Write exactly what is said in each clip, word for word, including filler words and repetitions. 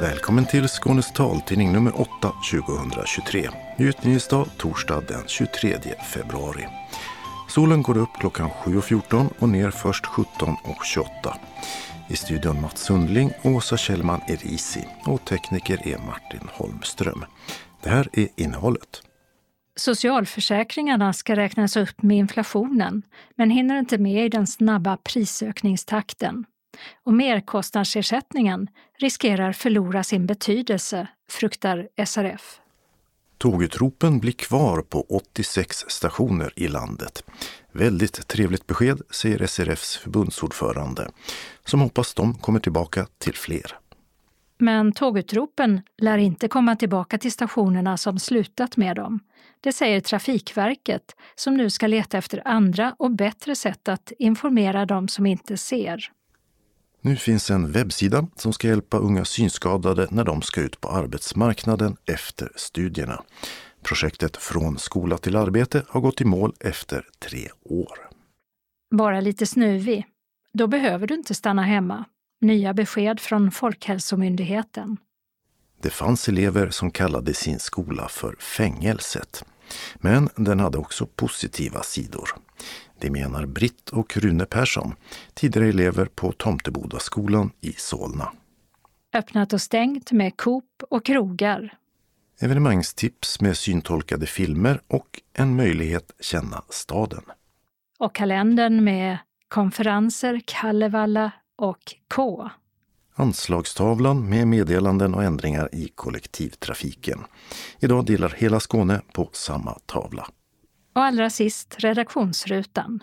Välkommen till Skånes taltidning nummer åtta tjugohundratjugotre. Utgivningsdag torsdag den tjugotredje februari. Solen går upp klockan sju och fjorton och ner först sjutton och tjugoåtta. I studion Mats Sundling, Åsa Kjellman Erisi och tekniker är Martin Holmström. Det här är innehållet. Socialförsäkringarna ska räknas upp med inflationen, men hinner inte med i den snabba prisökningstakten. Och merkostnadsersättningen riskerar förlora sin betydelse, fruktar S R F. Tågutropen blir kvar på åttiosex stationer i landet. Väldigt trevligt besked, säger S R Fs förbundsordförande, som hoppas de kommer tillbaka till fler. Men tågutropen lär inte komma tillbaka till stationerna som slutat med dem. Det säger Trafikverket, som nu ska leta efter andra och bättre sätt att informera dem som inte ser. Nu finns en webbsida som ska hjälpa unga synskadade när de ska ut på arbetsmarknaden efter studierna. Projektet Från skola till arbete har gått i mål efter tre år. Bara lite snuvig. Då behöver du inte stanna hemma. Nya besked från Folkhälsomyndigheten. Det fanns elever som kallade sin skola för fängelset. Men den hade också positiva sidor. Det menar Britt och Rune Persson, tidigare elever på Tomtebodaskolan i Solna. Öppnat och stängt med Coop och krogar. Evenemangstips med syntolkade filmer och en möjlighet känna staden. Och kalendern med konferenser, Kalevala och K. Anslagstavlan med meddelanden och ändringar i kollektivtrafiken. Idag delar hela Skåne på samma tavla. Och allra sist redaktionsrutan.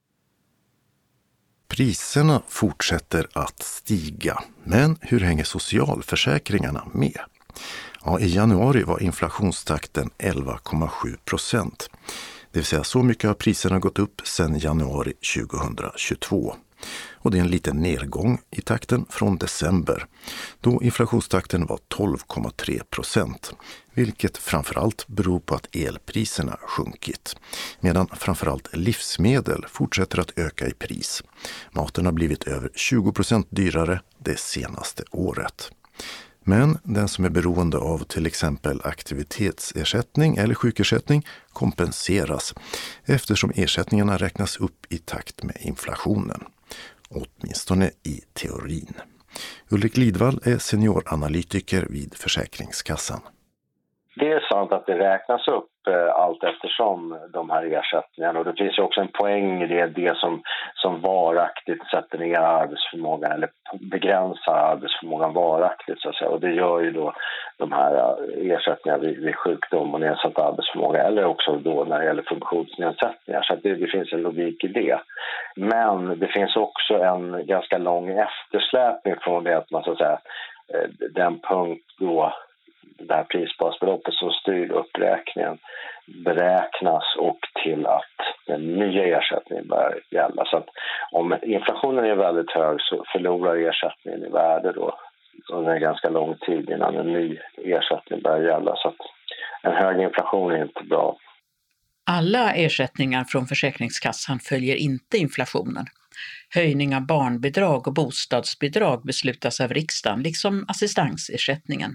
Priserna fortsätter att stiga, men hur hänger socialförsäkringarna med? Ja, i januari var inflationstakten elva komma sju procent. Det vill säga så mycket har priserna gått upp sedan januari tjugohundratjugotvå. Och det är en liten nedgång i takten från december, då inflationstakten var tolv komma tre procent, vilket framförallt beror på att elpriserna sjunkit, medan framförallt livsmedel fortsätter att öka i pris. Maten har blivit över tjugo procent dyrare det senaste året. Men den som är beroende av till exempel aktivitetsersättning eller sjukersättning kompenseras eftersom ersättningarna räknas upp i takt med inflationen. Åtminstone i teorin. Ulrik Lidvall är senioranalytiker vid Försäkringskassan. Det är sant att det räknas upp allt eftersom de här ersättningarna. Och det finns ju också en poäng i det, det som, som varaktigt sätter ner arbetsförmågan eller begränsar arbetsförmågan varaktigt. Så att säga. Och det gör ju då de här ersättningarna vid, vid sjukdom och nedsatt arbetsförmåga eller också då när det gäller funktionsnedsättningar. Så att det, det finns en logik i det. Men det finns också en ganska lång eftersläpning från det att man så att säga den punkt då det här prisbasbeloppet som styr uppräkningen beräknas och till att den nya ersättningen börjar gälla. Så att om inflationen är väldigt hög så förlorar ersättningen i värde då under en ganska lång tid innan en ny ersättning börjar gälla. Så att en hög inflation är inte bra. Alla ersättningar från Försäkringskassan följer inte inflationen. Höjning av barnbidrag och bostadsbidrag beslutas av riksdagen, liksom assistansersättningen.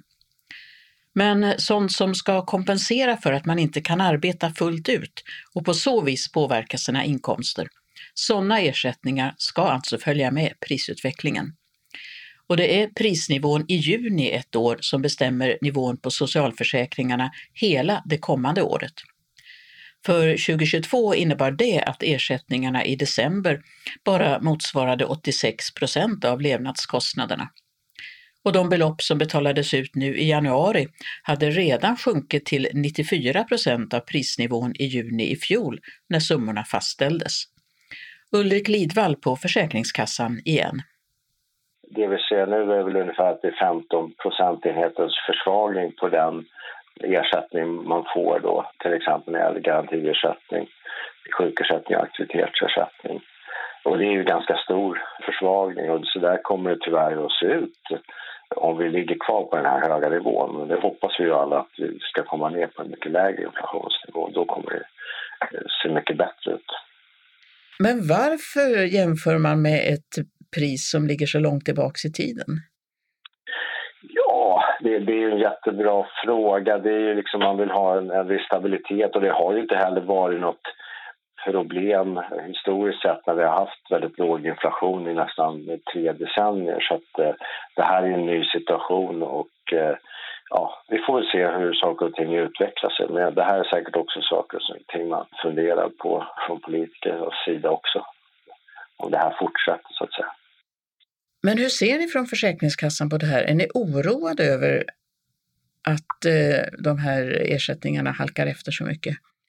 Men sånt som ska kompensera för att man inte kan arbeta fullt ut och på så vis påverka sina inkomster. Sådana ersättningar ska alltså följa med prisutvecklingen. Och det är prisnivån i juni ett år som bestämmer nivån på socialförsäkringarna hela det kommande året. För tjugohundratjugotvå innebar det att ersättningarna i december bara motsvarade åttiosex procent av levnadskostnaderna. Och de belopp som betalades ut nu i januari hade redan sjunkit till nittiofyra procent av prisnivån i juni i fjol när summorna fastställdes. Ulrik Lidvall på Försäkringskassan igen. Det vi ser nu är väl ungefär att det är femton procentenhetens försvagning på den ersättning man får då, till exempel när det gäller garantiersättning, sjukersättning och aktivitetsersättning. Och det är ju ganska stor försvagning och så där kommer det tyvärr att se ut om vi ligger kvar på den här höga nivån. Men det hoppas vi ju alla att vi ska komma ner på en mycket lägre inflationsnivå. Då kommer det se mycket bättre ut. Men varför jämför man med ett pris som ligger så långt tillbaka i tiden? Ja, det, det är ju en jättebra fråga. Det är ju liksom, man vill ha en, en viss stabilitet, och det har ju inte heller varit något problem historiskt sett när vi har haft väldigt låg inflation i nästan tre decennier. Så att eh, det här är en ny situation, och eh, ja, vi får väl se hur saker och ting utvecklar sig. Men det här är säkert också saker som ting man funderar på från politikernas sida också, om det här fortsätter så att säga. Men hur ser ni från Försäkringskassan på det här? Är ni oroade över att eh, de här ersättningarna halkar efter så mycket?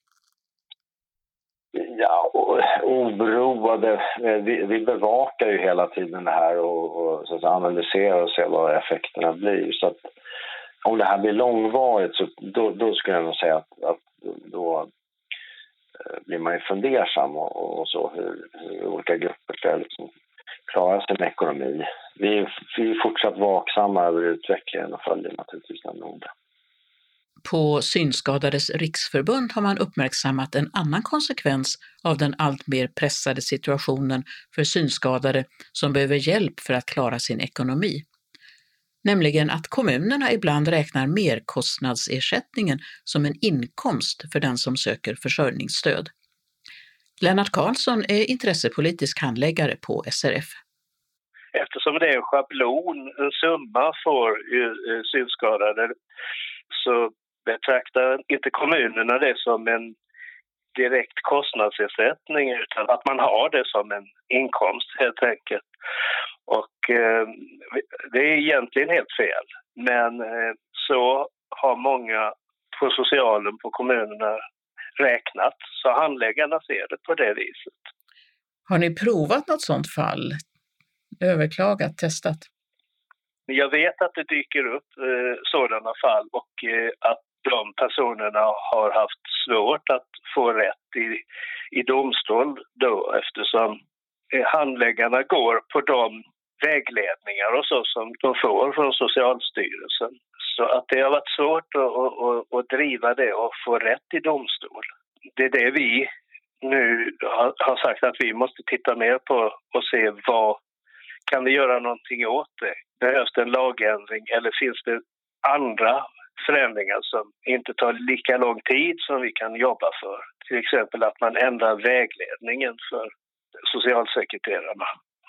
Ja, oroade. Vi, vi bevakar ju hela tiden det här och, och så att analyserar och ser vad effekterna blir. Så att om det här blir långvarigt, så då, då skulle jag nog säga att, att då blir man ju fundersam och, och så hur, hur olika grupper ska liksom klara sin ekonomi. Vi, vi är fortsatt vaksamma över utvecklingen och följer naturligtvis den noga. På Synskadades riksförbund har man uppmärksammat en annan konsekvens av den allt mer pressade situationen för synskadade som behöver hjälp för att klara sin ekonomi. Nämligen att kommunerna ibland räknar merkostnadsersättningen som en inkomst för den som söker försörjningsstöd. Lennart Karlsson är intressepolitisk handläggare på S R F. Eftersom det är en schablon, en summa för synskadade, så betraktar inte kommunerna det som en direkt kostnadsersättning, utan att man har det som en inkomst helt enkelt. Och eh, det är egentligen helt fel. Men eh, så har många på socialen på kommunerna räknat, så handläggarna ser det på det viset. Har ni provat något sådant fall? Överklagat, testat? Jag vet att det dyker upp eh, sådana fall, och eh, att de personerna har haft svårt att få rätt i, i domstol då, eftersom eh, handläggarna går på de vägledningar och så som de får från Socialstyrelsen. Så att det har varit svårt att, att, att driva det och få rätt i domstol. Det är det vi nu har sagt att vi måste titta mer på och se vad kan vi göra någonting åt det. Behövs det en lagändring eller finns det andra förändringar som inte tar lika lång tid som vi kan jobba för? Till exempel att man ändrar vägledningen för socialsekreterarna.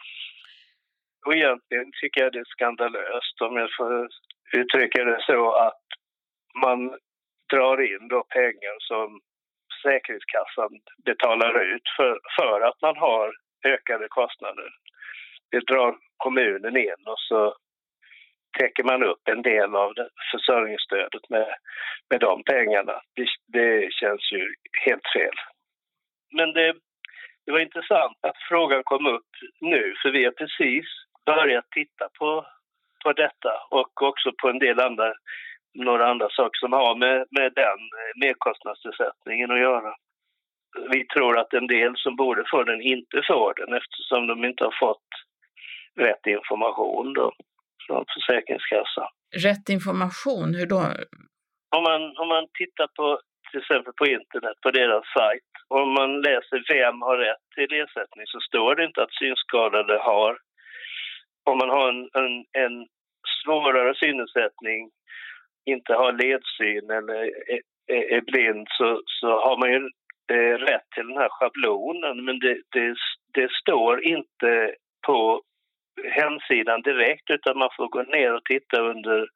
Och egentligen tycker jag det är skandalöst, om jag får uttrycka det så, att man drar in då pengar som Försäkringskassan betalar ut för, för att man har ökade kostnader. Det drar kommunen in och så täcker man upp en del av det försörjningsstödet med, med de pengarna. Det, det känns ju helt fel. Men det, det var intressant att frågan kom upp nu, för vi har precis börjat titta på, på detta och också på en del andra, några andra saker som har med, med den merkostnadsersättningen att göra. Vi tror att en del som borde få den inte får den, eftersom de inte har fått rätt information då från Försäkringskassan. Rätt information, hur då? Om man, om man tittar på till exempel på internet, på deras sajt, om man läser vem har rätt till ersättning, så står det inte att synskadade har. Om man har en, en, en svårare synnedsättning, inte har ledsyn eller är, är, är blind, så, så har man ju eh, rätt till den här schablonen. Men det, det, det står inte på hemsidan direkt, utan man får gå ner och titta under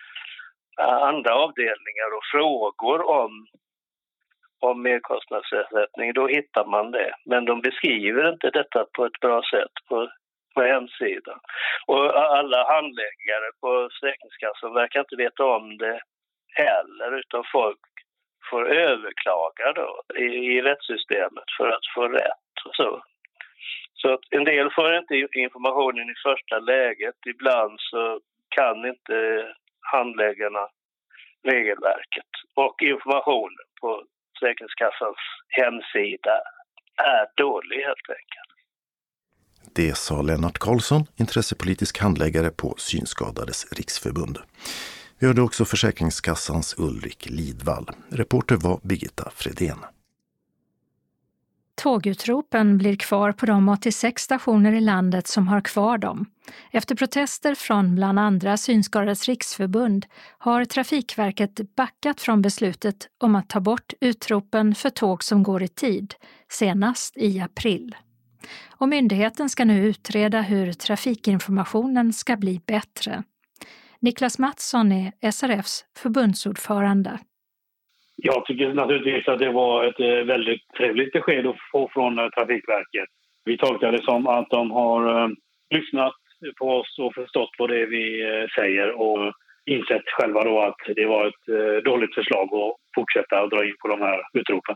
andra avdelningar och frågor om, om merkostnadsersättning. Då hittar man det. Men de beskriver inte detta på ett bra sätt på, på hemsidan. Och alla handläggare på Försäkringskassan verkar inte veta om det heller, utan folk får överklaga då i, i rättssystemet för att få rätt och så. Så att en del får inte informationen i första läget. Ibland så kan inte handläggarna regelverket. Och informationen på Försäkringskassans hemsida är dålig helt enkelt. Det sa Lennart Karlsson, intressepolitisk handläggare på Synskadades riksförbund. Vi hörde också Försäkringskassans Ulrik Lidvall. Reporter var Birgitta Fredén. Tågutropen blir kvar på de åttiosex stationer i landet som har kvar dem. Efter protester från bland andra Synskadades riksförbund har Trafikverket backat från beslutet om att ta bort utropen för tåg som går i tid, senast i april. Och myndigheten ska nu utreda hur trafikinformationen ska bli bättre. Niklas Mattsson är S R F:s förbundsordförande. Jag tycker naturligtvis att det var ett väldigt trevligt besked att få från Trafikverket. Vi tolkar det som att de har lyssnat på oss och förstått vad det är vi säger och insett själva då att det var ett dåligt förslag att fortsätta att dra in på de här utropen.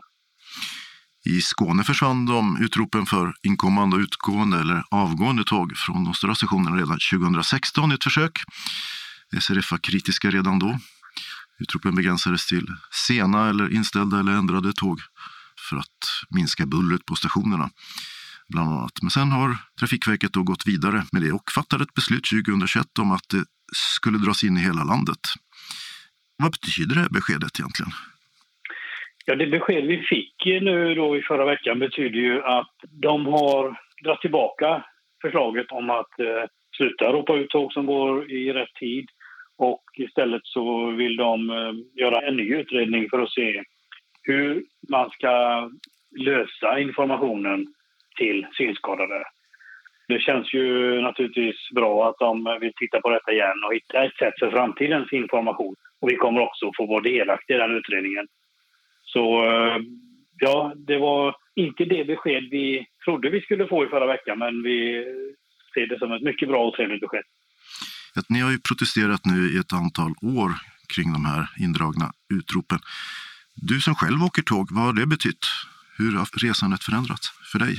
I Skåne försvann de utropen för inkommande, utgående eller avgående tåg från de stora stationerna redan tjugohundrasexton i ett försök. S R F var kritiska redan då. Utropen begränsades till sena eller inställda eller ändrade tåg för att minska bullret på stationerna, bland annat. Men sen har Trafikverket då gått vidare med det och fattade ett beslut tjugohundratjugoett om att det skulle dras in i hela landet. Vad betyder det beskedet egentligen? Ja, det besked vi fick nu då i förra veckan betyder ju att de har dragit tillbaka förslaget om att eh, sluta ropa ut tåg som går i rätt tid. Och istället så vill de eh, göra en ny utredning för att se hur man ska lösa informationen till synskadade. Det känns ju naturligtvis bra att de vill titta på detta igen och hitta ett sätt för framtidens information. Och vi kommer också få vara delaktiga i den utredningen. Så eh, ja, det var inte det besked vi trodde vi skulle få i förra veckan, men vi ser det som ett mycket bra och trevligt besked. Att ni har ju protesterat nu i ett antal år kring de här indragna utropen. Du som själv åker tåg, vad har det betytt? Hur har resandet förändrats för dig?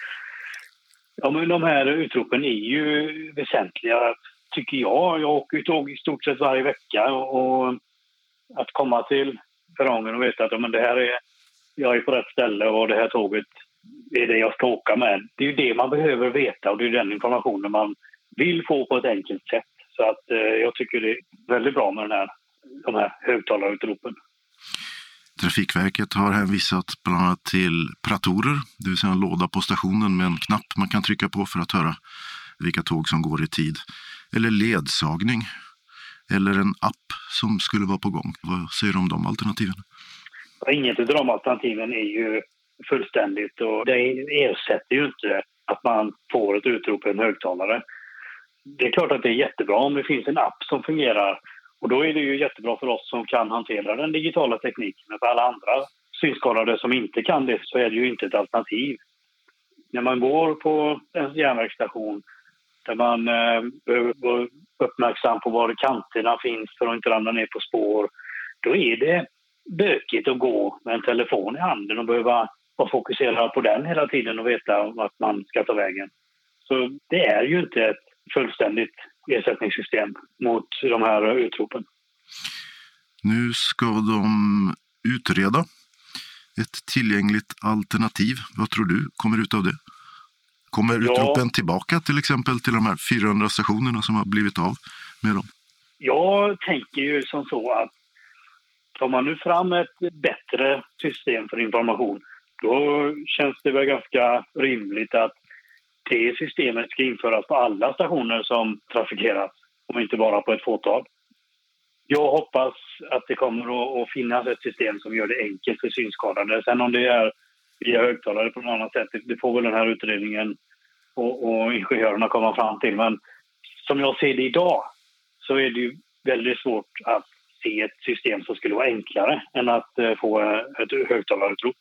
Ja, men de här utropen är ju väsentliga, tycker jag. Jag åker tåg i stort sett varje vecka och att komma till perrongen och veta att ja, men det här är, jag är på rätt ställe och det här tåget är det jag ska åka med. Det är ju det man behöver veta och det är den informationen man vill få på ett enkelt sätt. Så att eh, jag tycker det är väldigt bra med den här, de här högtalarutropen. Trafikverket har hänvisat bland annat till pratorer, det vill säga en låda på stationen med en knapp man kan trycka på för att höra vilka tåg som går i tid. Eller ledsagning, eller en app som skulle vara på gång. Vad säger du om de alternativen? Inget av de alternativen är ju fullständigt och det ersätter ju inte att man får ett utrop på en högtalare. Det är klart att det är jättebra om det finns en app som fungerar och då är det ju jättebra för oss som kan hantera den digitala tekniken. Men för alla andra synskadade som inte kan det så är det ju inte ett alternativ. När man går på en järnvägsstation där man eh, behöver vara uppmärksam på var kanterna finns för att inte ramla ner på spår, då är det bökigt att gå med en telefon i handen och behöva vara fokuserad på den hela tiden och veta vart man ska ta vägen. Så det är ju inte ett fullständigt ersättningssystem mot de här utropen. Nu ska de utreda ett tillgängligt alternativ. Vad tror du kommer ut av det? Kommer ja. utropen tillbaka till exempel till de här fyrahundra stationerna som har blivit av med dem? Jag tänker ju som så att tar man nu fram ett bättre system för information, då känns det väl ganska rimligt att det systemet ska införas på alla stationer som trafikeras, och inte bara på ett fåtal. Jag hoppas att det kommer att finnas ett system som gör det enkelt för synskadade. Sen om det är via högtalare på något annat sätt, det får väl den här utredningen och, och ingenjörerna komma fram till. Men som jag ser det idag så är det ju väldigt svårt att se ett system som skulle vara enklare än att få ett högtalarutrop.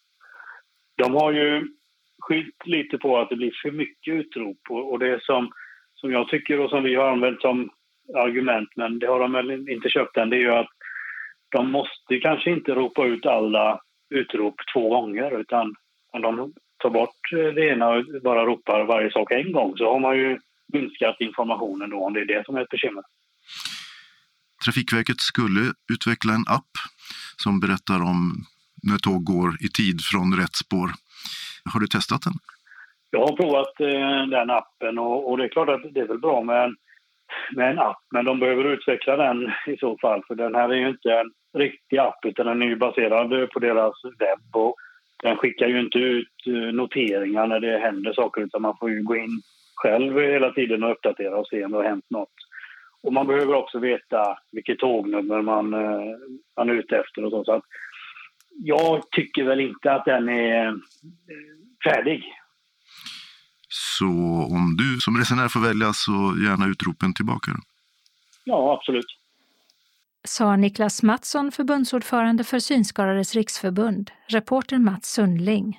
De har ju skyllt lite på att det blir för mycket utrop och det som, som jag tycker och som vi har använt som argument, men det har de väl inte köpt än, det är ju att de måste kanske inte ropa ut alla utrop två gånger, utan om de tar bort det ena och bara ropar varje sak en gång så har man ju minskat informationen då, om det är det som är ett bekymmer. Trafikverket skulle utveckla en app som berättar om när tåg går i tid från rätt spår. Har du testat den? Jag har provat eh, den appen och, och det är klart att det är väl bra med en, med en app, men de behöver utveckla den i så fall, för den här är ju inte en riktig app utan den är ju baserad på deras webb och Den skickar ju inte ut noteringar när det händer saker, utan man får ju gå in själv hela tiden och uppdatera och se om det har hänt något. Och man behöver också veta vilket tågnummer man, man är ute efter och så. Så att jag tycker väl inte att den är färdig. Så om du som resenär får välja, så gärna utropen tillbaka då? Ja, absolut. Sa Niklas Mattsson, förbundsordförande för Synskadades riksförbund, reporter Mats Sundling.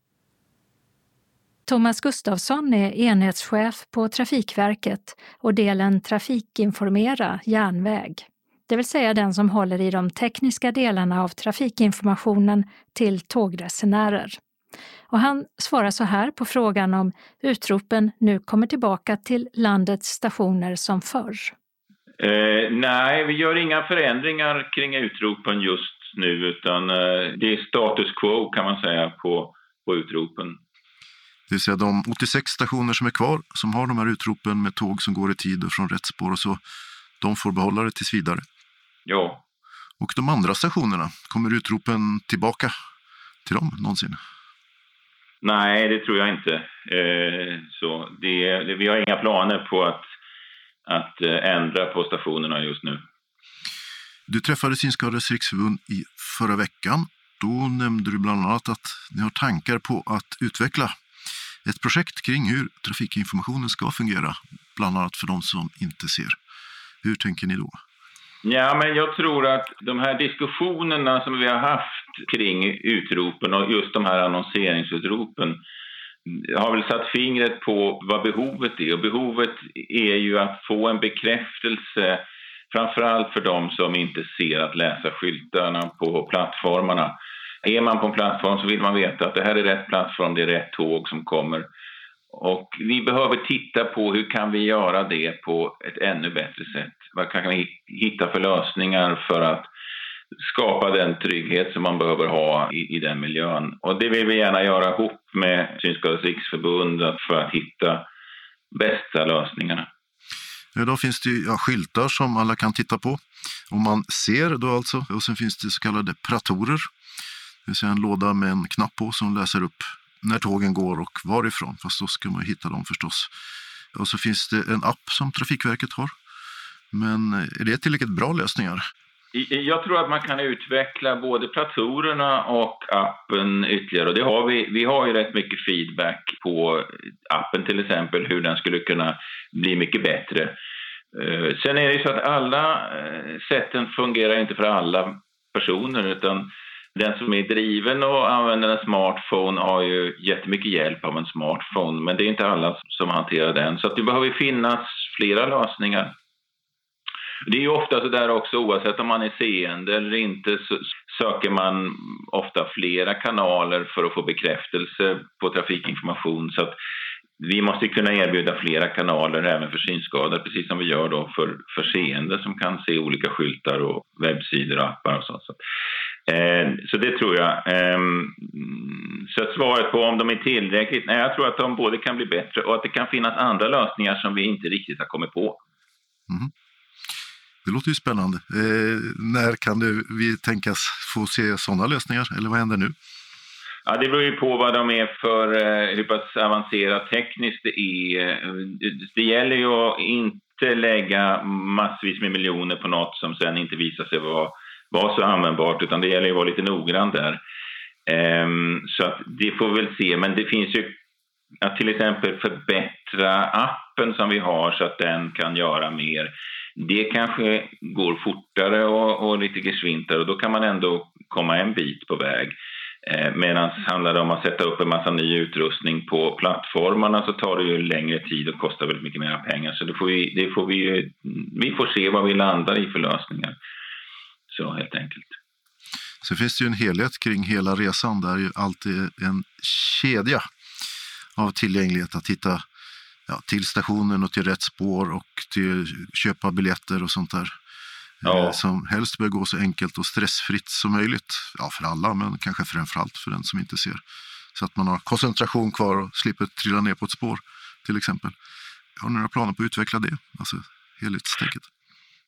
Thomas Gustafsson är enhetschef på Trafikverket och delen Trafikinformera järnväg. Det vill säga den som håller i de tekniska delarna av trafikinformationen till tågresenärer. Och han svarar så här på frågan om utropen nu kommer tillbaka till landets stationer som förr. Eh, nej, vi gör inga förändringar kring utropen just nu, utan eh, det är status quo kan man säga på, på utropen. Det vill säga de åttiosex stationer som är kvar, som har de här utropen med tåg som går i tid och från rätt spår och så, de får behålla det tills vidare. Ja. Och de andra stationerna, kommer utropen tillbaka till dem någonsin? Nej, det tror jag inte. Eh, så det, det, vi har inga planer på att, att ändra på stationerna just nu. Du träffade Synskadades riksförbund i förra veckan. Då nämnde du bland annat att ni har tankar på att utveckla ett projekt kring hur trafikinformationen ska fungera, bland annat för de som inte ser. Hur tänker ni då? Ja, men jag tror att de här diskussionerna som vi har haft kring utropen och just de här annonseringsutropen har väl satt fingret på vad behovet är. Och behovet är ju att få en bekräftelse, framförallt för de som inte ser att läsa skyltarna på plattformarna. Är man på en plattform så vill man veta att det här är rätt plattform, det är rätt tåg som kommer. Och vi behöver titta på hur kan vi göra det på ett ännu bättre sätt. Vad kan vi hitta för lösningar för att skapa den trygghet som man behöver ha i, i den miljön. Och det vill vi gärna göra ihop med Synskadades riksförbund för att hitta bästa lösningarna. Idag finns det ja, skyltar som alla kan titta på. Om man ser då alltså, och sen finns det så kallade pratorer. Det vill säga en låda med en knapp på som läser upp när tågen går och varifrån. Fast då ska man hitta dem förstås. Och så finns det en app som Trafikverket har. Men är det tillräckligt bra lösningar? Jag tror att man kan utveckla både platorerna och appen ytterligare. Och det har vi, vi har ju rätt mycket feedback på appen till exempel, hur den skulle kunna bli mycket bättre. Sen är det ju så att alla sätten fungerar inte för alla personer, utan den som är driven och använder en smartphone har ju jättemycket hjälp av en smartphone, men det är inte alla som hanterar den. Så att det behöver finnas flera lösningar. Det är ju ofta så där också, oavsett om man är seende eller inte, så söker man ofta flera kanaler för att få bekräftelse på trafikinformation. Så att vi måste kunna erbjuda flera kanaler även för synskadade, precis som vi gör då för, för seende som kan se olika skyltar och webbsidor och appar och så. Så, eh, så det tror jag. Eh, så att svaret på om de är tillräckligt, nej, jag tror att de både kan bli bättre och att det kan finnas andra lösningar som vi inte riktigt har kommit på. Mm. Det låter ju spännande. Eh, när kan du, vi tänkas få se sådana lösningar? Eller vad händer nu? Ja, det beror ju på vad de är för, eh, hur pass avancerat tekniskt det är. Det gäller ju att inte lägga massvis med miljoner på något som sen inte visar sig vara, vara så användbart, utan det gäller ju att vara lite noggrann där. Eh, så att det får vi väl se, men det finns ju att till exempel förbättra appen som vi har så att den kan göra mer. Det kanske går fortare och, och lite gesvintare, och då kan man ändå komma en bit på väg. Eh, Medan handlar det om att sätta upp en massa ny utrustning på plattformarna så tar det ju längre tid och kostar väldigt mycket mer pengar. Så det får vi, det får vi, vi får se vad vi landar i för lösningar. Så helt enkelt. Så finns det ju en helhet kring hela resan där ju alltid en kedja av tillgänglighet att hitta ja, till stationen och till rätt spår och till köpa biljetter och sånt där. Ja. Eh, som helst bör gå så enkelt och stressfritt som möjligt. Ja, för alla, men kanske framförallt för den som inte ser. Så att man har koncentration kvar och slipper trilla ner på ett spår till exempel. Har ni några planer på att utveckla det? Alltså helhetstänket.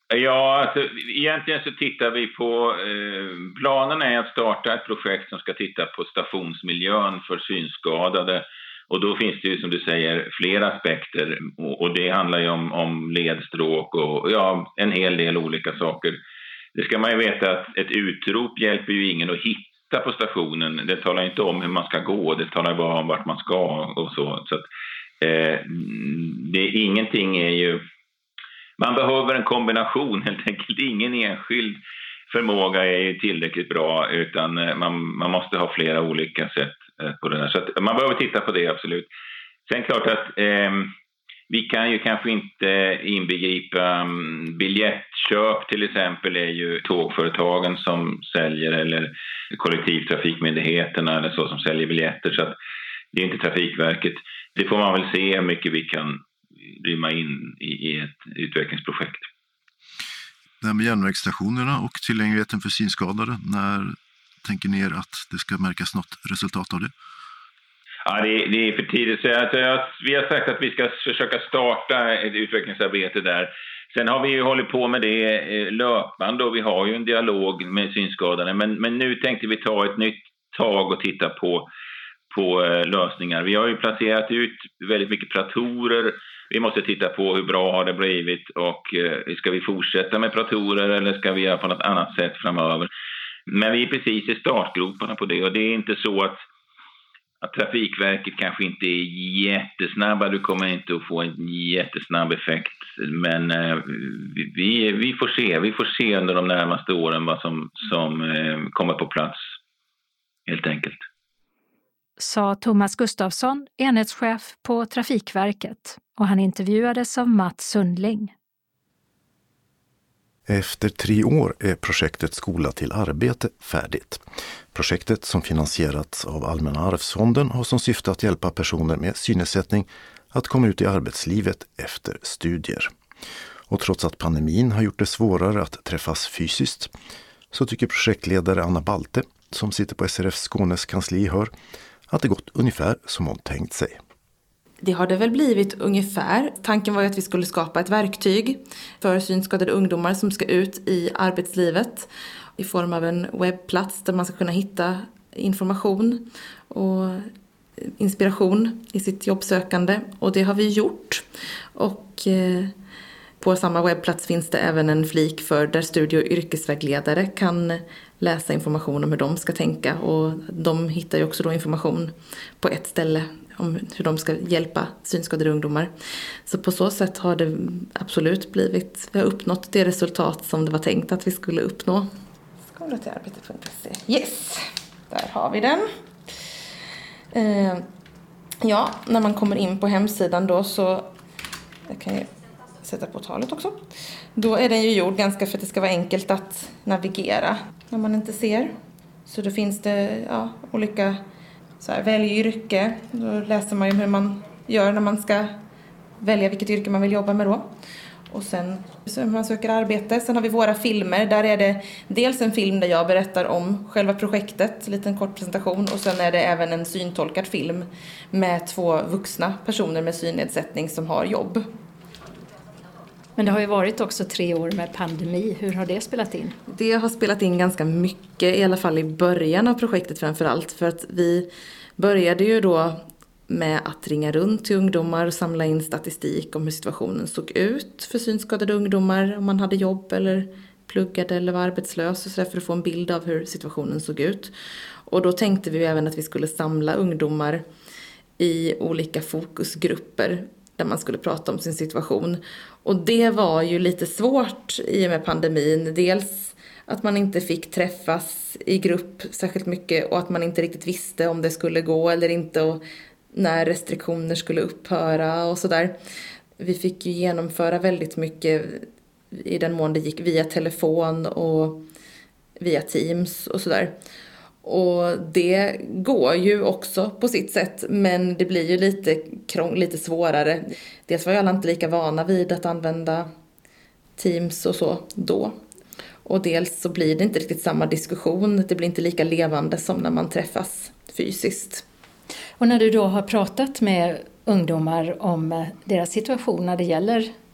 Ja, alltså, egentligen så tittar vi på, eh, planen är att starta ett projekt som ska titta på stationsmiljön för synskadade. Och då finns det ju som du säger flera aspekter och, och det handlar ju om, om ledstråk och ja, en hel del olika saker. Det ska man ju veta att ett utrop hjälper ju ingen att hitta på stationen. Det talar inte om hur man ska gå, det talar bara om vart man ska och så. Så att, eh, det, ingenting är ju... Man behöver en kombination helt enkelt. Ingen enskild förmåga är ju tillräckligt bra utan man, man måste ha flera olika sätt på det där. Så att man behöver titta på det absolut. Sen klart att eh, vi kan ju kanske inte inbegripa um, biljettköp till exempel är ju tågföretagen som säljer eller kollektivtrafikmyndigheterna eller så som säljer biljetter så att det är inte Trafikverket. Det får man väl se hur mycket vi kan rymma in i, i ett utvecklingsprojekt. Det här med järnvägsstationerna och tillgängligheten för synskadade, när tänker ni er att det ska märkas något resultat av det? Ja, det, det är för tidigt. Så alltså, vi har sagt att vi ska försöka starta ett utvecklingsarbete där. Sen har vi ju hållit på med det löpande och vi har ju en dialog med synskadade. Men, men nu tänkte vi ta ett nytt tag och titta på, på lösningar. Vi har ju placerat ut väldigt mycket platorer. Vi måste titta på hur bra har det blivit och eh, ska vi fortsätta med platorer eller ska vi göra på något annat sätt framöver. Men vi är precis i startgroparna på det och det är inte så att, att Trafikverket kanske inte är jättesnabba. Du kommer inte att få en jättesnabb effekt men eh, vi, vi får se. Vi får se under de närmaste åren vad som, som eh, kommer på plats helt enkelt. Sa Thomas Gustafsson, enhetschef på Trafikverket, och han intervjuades av Mats Sundling. Efter tre år är projektet Skola till arbete färdigt. Projektet som finansierats av Allmänna arvsfonden har som syfte att hjälpa personer med synnedsättning att komma ut i arbetslivet efter studier. Och trots att pandemin har gjort det svårare att träffas fysiskt så tycker projektledare Anna Balte, som sitter på S R F Skånes kansli, hör att det gått ungefär som hon tänkt sig. Det har det väl blivit ungefär. Tanken var ju att vi skulle skapa ett verktyg för synskadade ungdomar som ska ut i arbetslivet i form av en webbplats där man ska kunna hitta information och inspiration i sitt jobbsökande. Och det har vi gjort. Och eh, på samma webbplats finns det även en flik för där studie- och yrkesvägledare kan läsa information om hur de ska tänka. Och de hittar ju också då information på ett ställe om hur de ska hjälpa synskadade ungdomar. Så på så sätt har det absolut blivit, vi har uppnått det resultat som det var tänkt att vi skulle uppnå. Skola till arbete punkt se. Yes, där har vi den. Eh, ja, när man kommer in på hemsidan då så, jag kan ju sätta på talet också. Då är den ju gjord ganska för att det ska vara enkelt att navigera när man inte ser. Så då finns det ja, olika så här, välj yrke. Då läser man ju hur man gör när man ska välja vilket yrke man vill jobba med då. Och sen så hur man söker arbete. Sen har vi våra filmer. Där är det dels en film där jag berättar om själva projektet. En liten kort presentation. Och sen är det även en syntolkad film med två vuxna personer med synnedsättning som har jobb. Men det har ju varit också tre år med pandemi. Hur har det spelat in? Det har spelat in ganska mycket, i alla fall i början av projektet framförallt. För att vi började ju då med att ringa runt till ungdomar och samla in statistik om hur situationen såg ut för synskadade ungdomar. Om man hade jobb eller pluggade eller var arbetslös och så där, för att få en bild av hur situationen såg ut. Och då tänkte vi även att vi skulle samla ungdomar i olika fokusgrupper där man skulle prata om sin situation. Och det var ju lite svårt i och med pandemin. Dels att man inte fick träffas i grupp särskilt mycket och att man inte riktigt visste om det skulle gå eller inte och när restriktioner skulle upphöra och sådär. Vi fick ju genomföra väldigt mycket i den mån det gick via telefon och via Teams och sådär. Och det går ju också på sitt sätt, men det blir ju lite, krång, lite svårare. Dels var ju alla inte lika vana vid att använda Teams och så då. Och dels så blir det inte riktigt samma diskussion, det blir inte lika levande som när man träffas fysiskt. Och när du då har pratat med ungdomar om deras situation när det gäller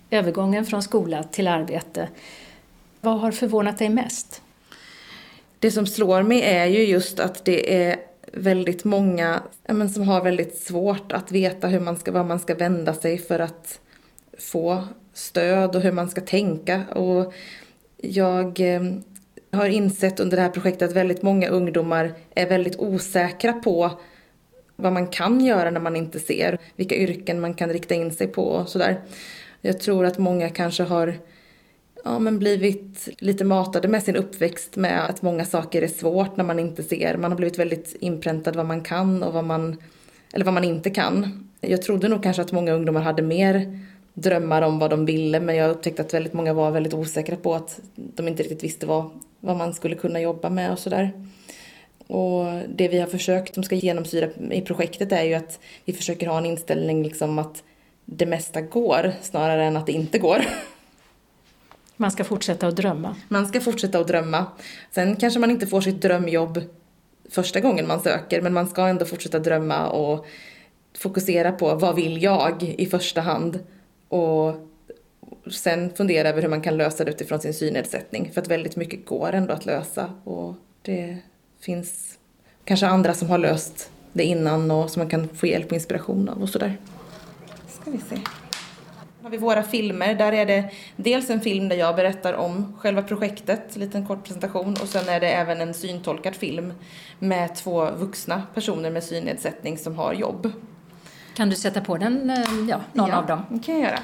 övergången från skola till arbete. Vad har förvånat dig mest? Det som slår mig är ju just att det är väldigt många ja, men som har väldigt svårt att veta hur man ska, vad man ska vända sig för att få stöd och hur man ska tänka. Och jag eh, har insett under det här projektet att väldigt många ungdomar är väldigt osäkra på vad man kan göra när man inte ser, vilka yrken man kan rikta in sig på och sådär. Jag tror att många kanske har ja, men blivit lite matade med sin uppväxt med att många saker är svårt när man inte ser. Man har blivit väldigt inpräntad vad man kan och vad man, eller vad man inte kan. Jag trodde nog kanske att många ungdomar hade mer drömmar om vad de ville, men jag upptäckte att väldigt många var väldigt osäkra på att de inte riktigt visste vad, vad man skulle kunna jobba med och sådär. Och det vi har försökt som ska genomsyra i projektet är ju att vi försöker ha en inställning liksom att det mesta går snarare än att det inte går. Man ska fortsätta att drömma. Man ska fortsätta att drömma. Sen kanske man inte får sitt drömjobb första gången man söker, men man ska ändå fortsätta drömma och fokusera på vad vill jag i första hand och sen fundera över hur man kan lösa det utifrån sin synnedsättning. För att väldigt mycket går ändå att lösa och det finns kanske andra som har löst det innan och som man kan få hjälp och inspiration av och sådär. Ska vi se. Har vi våra filmer, där är det dels en film där jag berättar om själva projektet, en liten kort presentation, och sen är det även en syntolkad film med två vuxna personer med synnedsättning som har jobb. Kan du sätta på den, ja, någon ja, av dem? Det kan jag göra.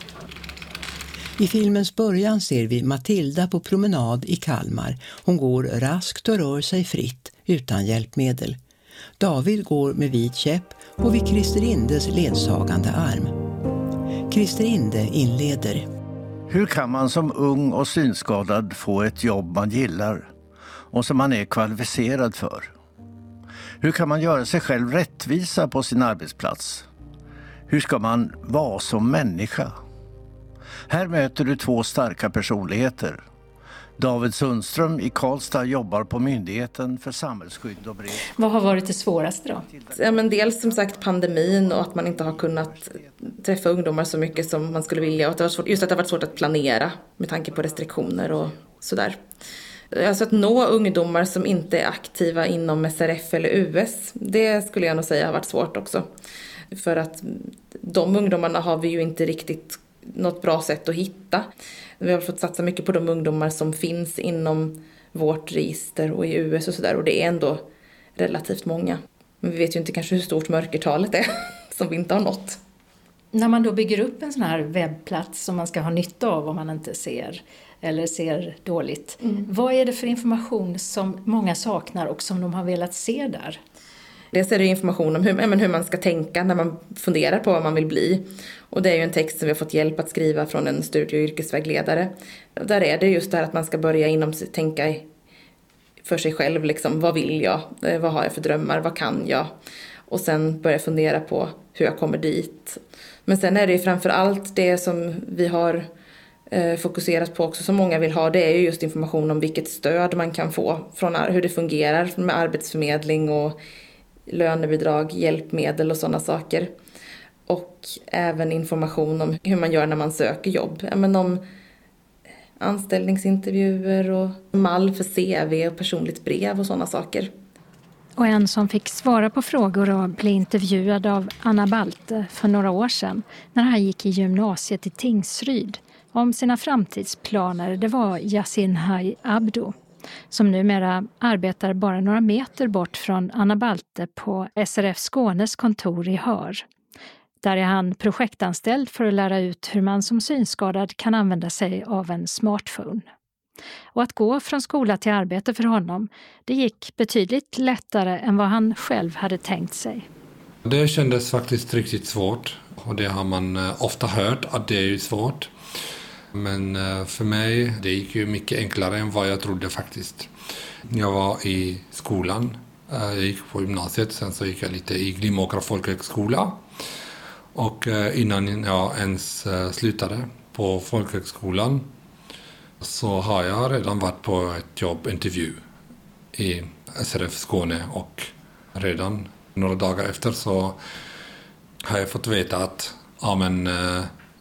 I filmens början ser vi Matilda på promenad i Kalmar. Hon går raskt och rör sig fritt utan hjälpmedel. David går med vit käpp och vid Christer Indes ledsagande arm. Christer Inde inleder. Hur kan man som ung och synskadad få ett jobb man gillar och som man är kvalificerad för? Hur kan man göra sig själv rättvisa på sin arbetsplats? Hur ska man vara som människa? Här möter du två starka personligheter. David Sundström i Karlstad jobbar på Myndigheten för samhällsskydd och beredskap. Vad har varit det svåraste då? Ja, men dels som sagt pandemin och att man inte har kunnat träffa ungdomar så mycket som man skulle vilja. Och att det var svårt, just att det har varit svårt att planera med tanke på restriktioner och sådär. Alltså att nå ungdomar som inte är aktiva inom S R F eller U S, det skulle jag nog säga har varit svårt också. För att de ungdomarna har vi ju inte riktigt något bra sätt att hitta. Vi har fått satsa mycket på de ungdomar som finns inom vårt register och i U S och sådär. Och det är ändå relativt många. Men vi vet ju inte kanske hur stort mörkertalet är som vi inte har nått. När man då bygger upp en sån här webbplats som man ska ha nytta av om man inte ser eller ser dåligt. Mm. Vad är det för information som många saknar och som de har velat se där? Dels är det information om hur, men hur man ska tänka när man funderar på vad man vill bli. Och det är ju en text som vi har fått hjälp att skriva från en studie- och yrkesvägledare. Där är det just det här att man ska börja inom sig, tänka för sig själv. Liksom, vad vill jag? Vad har jag för drömmar? Vad kan jag? Och sen börja fundera på hur jag kommer dit. Men sen är det ju framför allt det som vi har eh, fokuserat på också som många vill ha. Det är ju just information om vilket stöd man kan få. Från hur det fungerar med arbetsförmedling och lönebidrag, hjälpmedel och sådana saker. Och även information om hur man gör när man söker jobb. Men om anställningsintervjuer och mall för C V och personligt brev och sådana saker. Och en som fick svara på frågor och bli intervjuad av Anna Balte för några år sedan när han gick i gymnasiet i Tingsryd om sina framtidsplaner, det var Yasin Hay Abdo, som numera arbetar bara några meter bort från Anna Balte på S R F Skånes kontor i Hör. Där är han projektanställd för att lära ut hur man som synskadad kan använda sig av en smartphone. Och att gå från skola till arbete för honom, det gick betydligt lättare än vad han själv hade tänkt sig. Det kändes faktiskt riktigt svårt och det har man ofta hört att det är svårt. Men för mig det gick ju mycket enklare än vad jag trodde faktiskt. Jag var i skolan, jag gick på gymnasiet, sen så gick jag lite i Glimåkra folkhögskola. Och innan jag ens slutade på folkhögskolan så har jag redan varit på ett jobbintervju i S R F Skåne och redan några dagar efter så har jag fått veta att ja, men,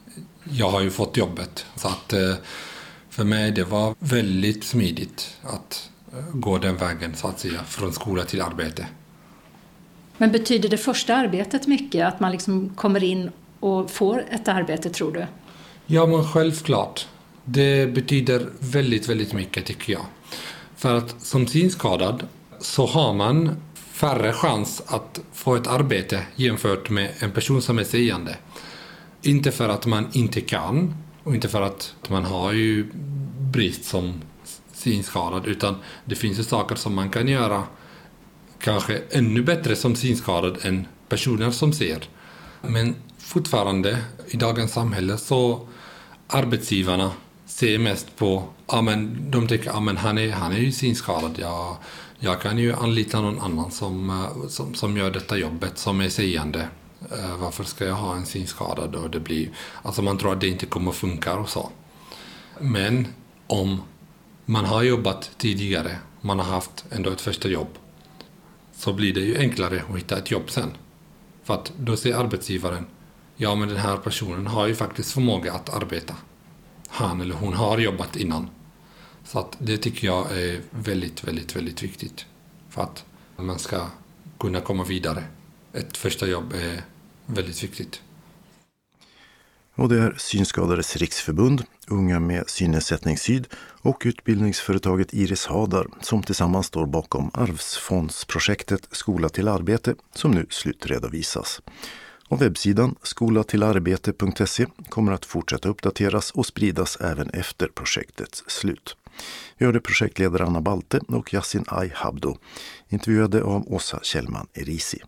jag har ju fått jobbet. Så att för mig det var väldigt smidigt att gå den vägen så att säga, från skola till arbete. Men betyder det första arbetet mycket? Att man liksom kommer in och får ett arbete, tror du? Ja, men självklart. Det betyder väldigt, väldigt mycket tycker jag. För att som synskadad så har man färre chans att få ett arbete jämfört med en person som är seende. Inte för att man inte kan och inte för att man har ju brist som synskadad, utan det finns ju saker som man kan göra kanske ännu bättre som synskadad än personer som ser. Men fortfarande i dagens samhälle så arbetsgivarna ser mest på, ja men de tycker, ja men han är, han är ju synskadad, jag, jag kan ju anlita någon annan som, som, som gör detta jobbet som är seende. Varför ska jag ha en synskadad? Och det blir, alltså man tror att det inte kommer att funka och så. Men om man har jobbat tidigare, man har haft ändå ett första jobb, så blir det ju enklare att hitta ett jobb sen. För att då ser arbetsgivaren, ja men den här personen har ju faktiskt förmåga att arbeta. Han eller hon har jobbat innan. Så att det tycker jag är väldigt, väldigt, väldigt viktigt. För att man ska kunna komma vidare. Ett första jobb är väldigt viktigt. Och det är Synskadades riksförbund, Unga med synnedsättning Syd och utbildningsföretaget Iris Hadar som tillsammans står bakom arvsfondsprojektet Skola till arbete som nu slutredovisas. Och webbsidan skolatillarbete punkt se kommer att fortsätta uppdateras och spridas även efter projektets slut. Vi hörde projektledare Anna Balte och Yasin Ay Habdo, intervjuade av Åsa Kjellman Erisi.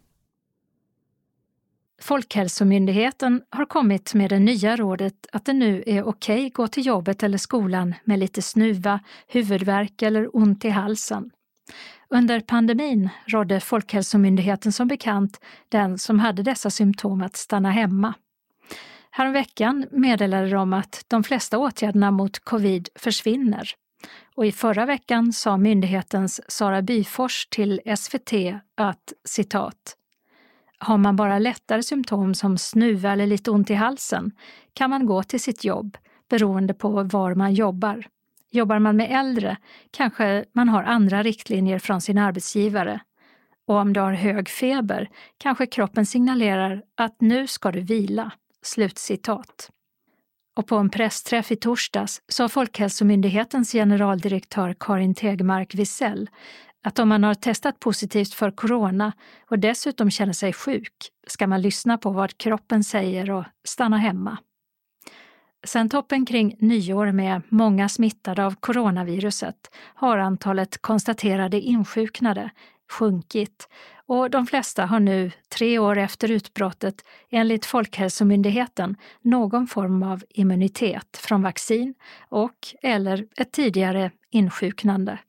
Folkhälsomyndigheten har kommit med det nya rådet att det nu är okej att gå till jobbet eller skolan med lite snuva, huvudvärk eller ont i halsen. Under pandemin rådde Folkhälsomyndigheten som bekant den som hade dessa symptom att stanna hemma. Häromveckan meddelade de att de flesta åtgärderna mot covid försvinner. Och i förra veckan sa myndighetens Sara Byfors till S V T att, citat, har man bara lättare symptom som snuva eller lite ont i halsen kan man gå till sitt jobb beroende på var man jobbar. Jobbar man med äldre kanske man har andra riktlinjer från sin arbetsgivare. Och om du har hög feber kanske kroppen signalerar att nu ska du vila. Slutcitat. Och på en pressträff i torsdags sa Folkhälsomyndighetens generaldirektör Karin Tegmark Wisell att om man har testat positivt för corona och dessutom känner sig sjuk ska man lyssna på vad kroppen säger och stanna hemma. Sen toppen kring nyår med många smittade av coronaviruset har antalet konstaterade insjuknade sjunkit och de flesta har nu tre år efter utbrottet enligt Folkhälsomyndigheten någon form av immunitet från vaccin och eller ett tidigare insjuknande.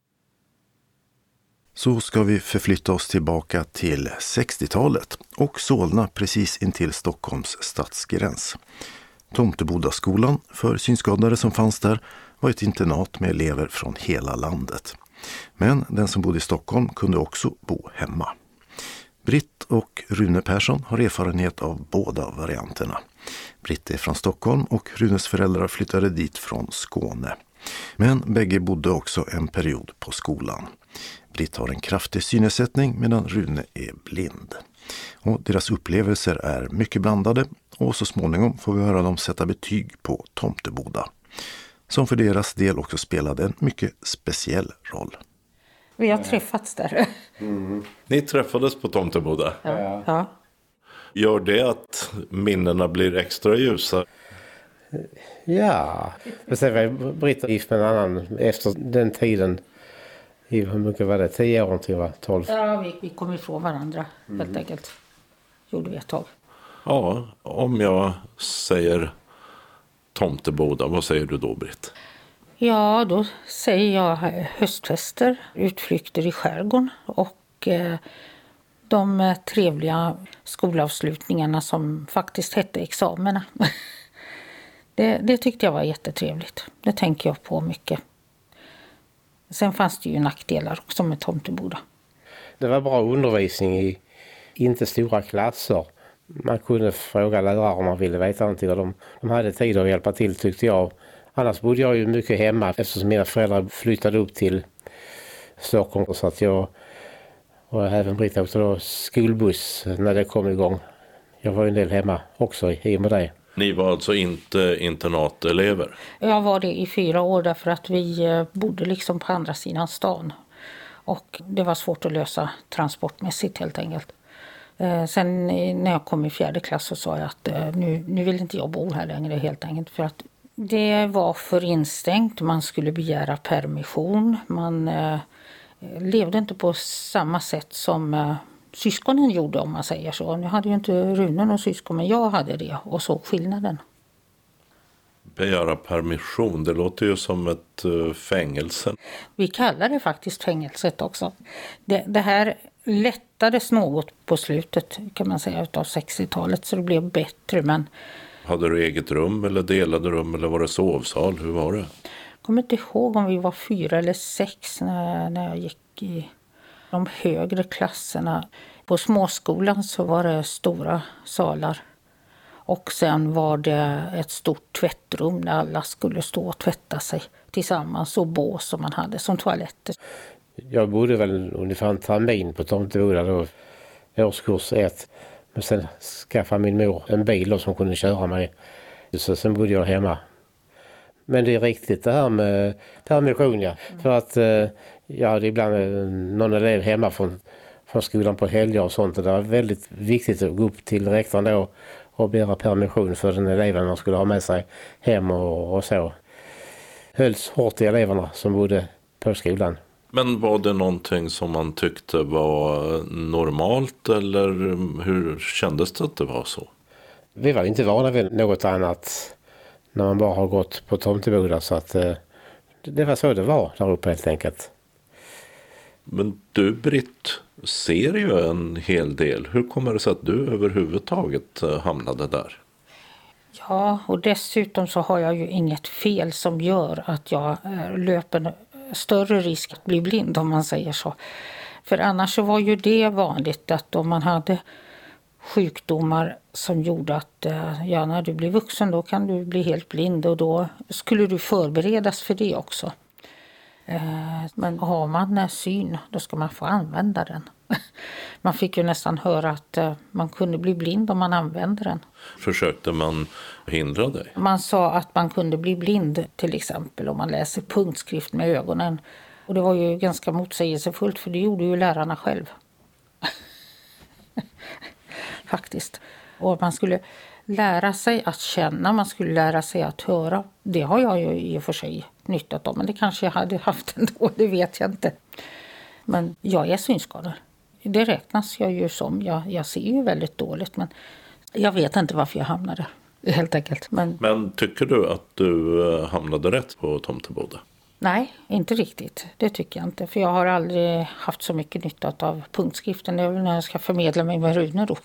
Så ska vi förflytta oss tillbaka till sextiotalet och Solna precis intill Stockholms stadsgräns. Tomtebodaskolan för synskadade som fanns där var ett internat med elever från hela landet. Men den som bodde i Stockholm kunde också bo hemma. Britt och Rune Persson har erfarenhet av båda varianterna. Britt är från Stockholm och Runes föräldrar flyttade dit från Skåne. Men bägge bodde också en period på skolan. Britt har en kraftig synnedsättning medan Rune är blind. Och deras upplevelser är mycket blandade och så småningom får vi höra dem sätta betyg på Tomteboda. Som för deras del också spelade en mycket speciell roll. Vi har träffats där. Mm. Ni träffades på Tomteboda? Ja. Ja. Gör det att minnena blir extra ljusa? Ja, men sen var Britt gift med en annan efter den tiden. I hur mycket var det? Tio år till var tolv? Ja, vi, vi kom ifrån varandra mm. helt enkelt. Gjorde vi ett tag. Ja, om jag säger Tomteboda, vad säger du då, Britt? Ja, då säger jag höstfester, utflykter i skärgården och eh, de trevliga skolavslutningarna som faktiskt hette examena. det, det tyckte jag var jättetrevligt. Det tänker jag på mycket. Sen fanns det ju nackdelar också med Tomteboda. Det var bra undervisning i inte stora klasser. Man kunde fråga lärare om man ville veta någonting och de, de hade tid att hjälpa till tyckte jag. Annars bodde jag ju mycket hemma eftersom mina föräldrar flyttade upp till Stockholm så att jag och även Britta åkte då skolbuss när det kom igång. Jag var en del hemma också i och med det. Ni var alltså inte internatelever? Jag var det i fyra år därför att vi bodde liksom på andra sidan stan. Och det var svårt att lösa transportmässigt helt enkelt. Sen när jag kom i fjärde klass så sa jag att nu, nu vill inte jag bo här längre helt enkelt. För att det var för instängt, man skulle begära permission. Man eh, levde inte på samma sätt som eh, syskonen gjorde om man säger så. Nu hade ju inte Rune någon syskon men jag hade det och såg skillnaden. Begära permission, det låter ju som ett uh, fängelse. Vi kallar det faktiskt fängelset också. Det, det här lättades något på slutet kan man säga utav sextiotalet så det blev bättre men... Hade du eget rum eller delade rum eller var det sovsal? Hur var det? Jag kommer inte ihåg om vi var fyra eller sex när, när jag gick i de högre klasserna. På småskolan så var det stora salar. Och sen var det ett stort tvättrum där alla skulle stå och tvätta sig tillsammans och bås som man hade som toaletter. Jag bodde väl ungefär en termin på Tomteboda då, årskurs ett. Men sen skaffade min mor en bil som kunde köra mig. Så sen bodde jag hemma. Men det är riktigt det här med permission, ja. Mm. För att jag hade ibland någon elev hemma från, från skolan på helger och sånt. Och det var väldigt viktigt att gå upp till rektorn då och begära permission för den eleven man skulle ha med sig hem och, och så. Hölls hårt i eleverna som bodde på skolan. Men var det någonting som man tyckte var normalt eller hur kändes det att det var så? Vi var inte vana vid något annat när man bara har gått på Tomteboda så att eh, det var så det var där uppe helt enkelt. Men du Britt ser ju en hel del. Hur kommer det sig att du överhuvudtaget hamnade där? Ja, och dessutom så har jag ju inget fel som gör att jag löper större risk att bli blind om man säger så. För annars så var ju det vanligt att om man hade sjukdomar som gjorde att ja, när du blir vuxen då kan du bli helt blind och då skulle du förberedas för det också. Men har man syn då ska man få använda den. Man fick ju nästan höra att man kunde bli blind om man använde den. Försökte man hindra dig? Man sa att man kunde bli blind till exempel om man läser punktskrift med ögonen. Och det var ju ganska motsägelsefullt för det gjorde ju lärarna själv. Faktiskt. Och man skulle lära sig att känna, man skulle lära sig att höra. Det har jag ju i och för sig nyttat om, men det kanske jag hade haft ändå, det vet jag inte. Men jag är synskadad. Det räknas jag ju som. Jag, jag ser ju väldigt dåligt, men jag vet inte varför jag hamnade helt enkelt. Men, men tycker du att du hamnade rätt på Tomteboda? Nej, inte riktigt. Det tycker jag inte. För jag har aldrig haft så mycket nytta av punktskriften. Det är väl när jag ska förmedla mig med Rune då.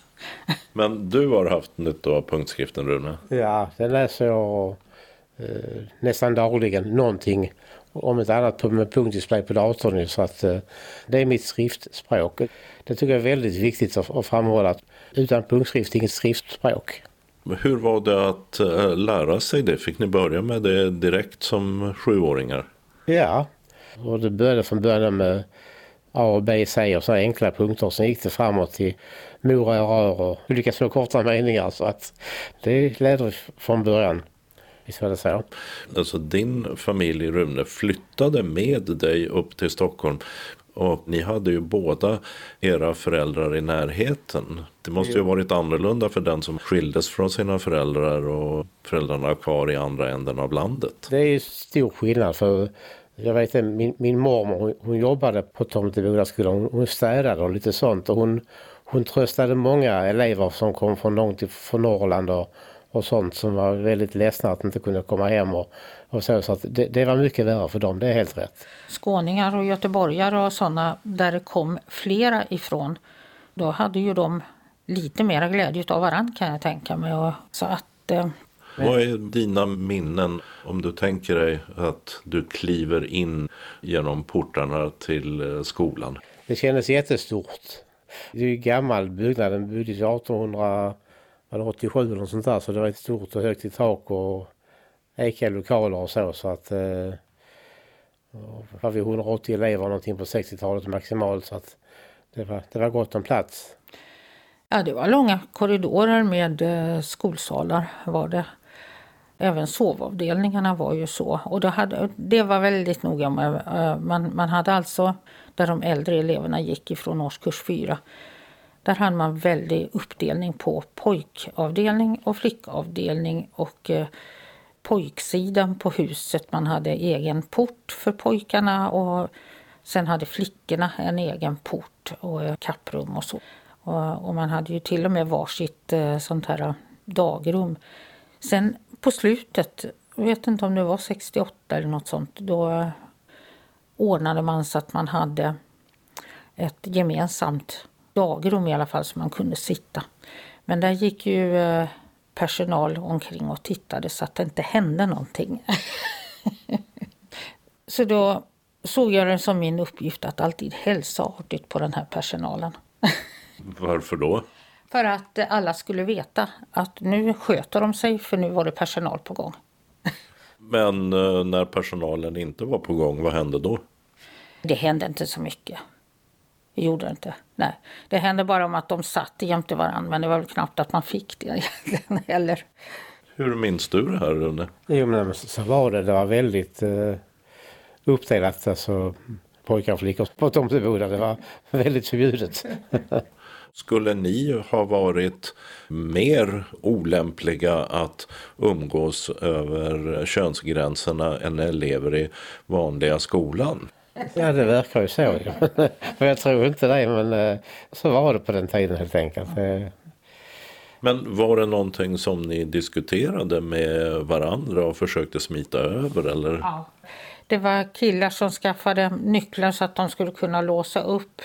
Men du har haft nytta av punktskriften, Rune? Ja, den läser jag eh, nästan dagligen. Någonting om ett annat med punktdisplay på datorn. Så att eh, det är mitt skriftspråk. Det tycker jag är väldigt viktigt att, att framhålla. Att utan punktskrift inget skriftspråk. Hur var det att äh, lära sig det? Fick ni börja med det direkt som sjuåringar? Ja, och det började från början med A och B, C och så enkla punkter. Sen gick det framåt till mora och rör och olika små korta meningar. Så att det ledde från början. Visst var det så? Alltså din familj Rune flyttade med dig upp till Stockholm. Och ni hade ju båda era föräldrar i närheten. Det måste ju ha varit annorlunda för den som skildes från sina föräldrar och föräldrarna kvar i andra änden av landet. Det är stor skillnad för jag vet att min, min mormor hon, hon jobbade på Tomtebodaskolan. Hon, hon städade och lite sånt och hon, hon tröstade många elever som kom från långt från Norrland och, och sånt som var väldigt ledsna att inte kunna komma hem och, och så. Så att det, det var mycket värre för dem, det är helt rätt. Skåningar och göteborgare och sådana där det kom flera ifrån, då hade ju de lite mer glädje av varandra kan jag tänka mig. Och, så att, eh, Vad är dina minnen om du tänker dig att du kliver in genom portarna till skolan? Det kändes jättestort. Det är ju gammal byggnad, den byggdes arton var det åttiosju eller något sånt där, så det var ett stort och högt i tak och eka lokaler och så. Så att eh, var vi hundraåttio elever någonting på sextiotalet maximalt, så att det var, det var gott om plats. Ja, det var långa korridorer med eh, skolsalar var det. Även sovavdelningarna var ju så. Och det, hade, det var väldigt noga med, eh, man, man hade alltså, där de äldre eleverna gick ifrån årskurs fyra, där hade man väldigt uppdelning på pojkavdelning och flickavdelning, och eh, pojksidan på huset, man hade egen port för pojkarna och sen hade flickorna en egen port och eh, kapprum och så. Och, och man hade ju till och med varsitt eh, sånt här dagrum. Sen på slutet, jag vet inte om det var sextioåtta eller något sånt, då eh, ordnade man så att man hade ett gemensamt dagrum i alla fall som man kunde sitta. Men där gick ju eh, personal omkring och tittade så att det inte hände någonting. Så då såg jag det som min uppgift att alltid hälsa artigt på den här personalen. Varför då? För att alla skulle veta att nu sköter de sig, för nu var det personal på gång. Men eh, när personalen inte var på gång, vad hände då? Det hände inte så mycket. Det gjorde det inte. Nej. Det hände bara om att de satt jämte varandra, men det var väl knappt att man fick det egentligen heller. Hur minns du det här, Rune? Jo, men så var det. Det var väldigt eh, uppdelat, alltså pojkar och flickor på tomteboda. Det var väldigt förbjudet. Skulle ni ha varit mer olämpliga att umgås över könsgränserna än elever i vanliga skolan? Ja, det verkar ju så. Men jag tror inte det, men så var det på den tiden helt enkelt. Men var det någonting som ni diskuterade med varandra och försökte smita över, eller? Ja. Det var killar som skaffade nycklar så att de skulle kunna låsa upp,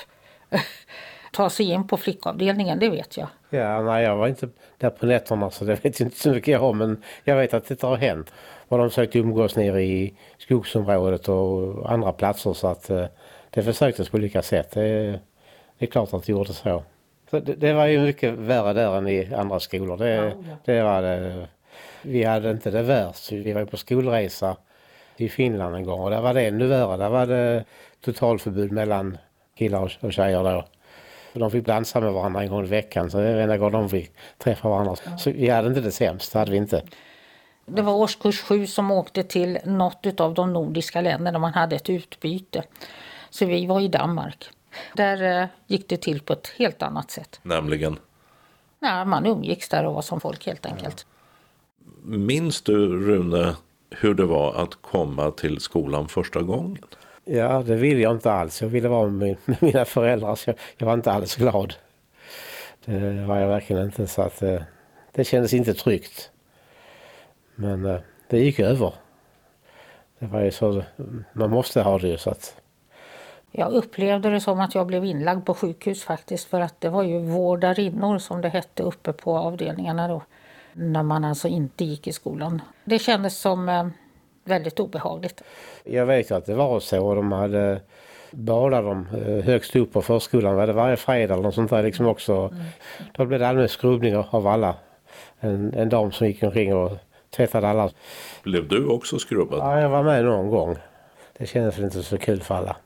ta sig in på flickavdelningen, det vet jag. Ja, nej, jag var inte där på nätterna, så det vet jag inte så mycket jag om, men jag vet att det har hänt. Och de försökte umgås nere i skogsområdet och andra platser, så att eh, det försöktes på olika sätt. Det, det är klart att det gjorde så. så det, det var ju mycket värre där än i andra skolor. Det, ja, ja. det var det. Vi hade inte det värst. Vi var på skolresa i Finland en gång och där var det ännu värre. Där var det totalförbud mellan killar och tjejer då. De fick dansa med varandra en gång i veckan, så det är enda gången de fick träffa varandra. Så vi hade inte det sämst, det hade vi inte. Det var årskurs sju som åkte till något av de nordiska länderna, man hade ett utbyte. Så vi var i Danmark. Där gick det till på ett helt annat sätt. Nämligen? Ja, man umgicks där och var som folk helt enkelt. Minns du, Rune, hur det var att komma till skolan första gången? Ja, det ville jag inte alls. Jag ville vara med mina föräldrar, så jag, jag var inte alls glad. Det var jag verkligen inte, så att det, det kändes inte tryggt. Men det gick över. Det var ju så, man måste ha det, så att... Jag upplevde det som att jag blev inlagd på sjukhus faktiskt, för att det var ju vårdarinnor som det hette uppe på avdelningarna då, när man alltså inte gick i skolan. Det kändes som väldigt obehagligt. Jag vet att det var så, och de hade badat dem högst upp på förskolan, var det varje fredag eller något sånt där liksom också. Mm. Då blev det allmän skrubbningar av alla. En, en dam som gick omkring och tvättade alla. Blev du också skrubbad? Ja, jag var med någon gång. Det kändes inte så kul för alla.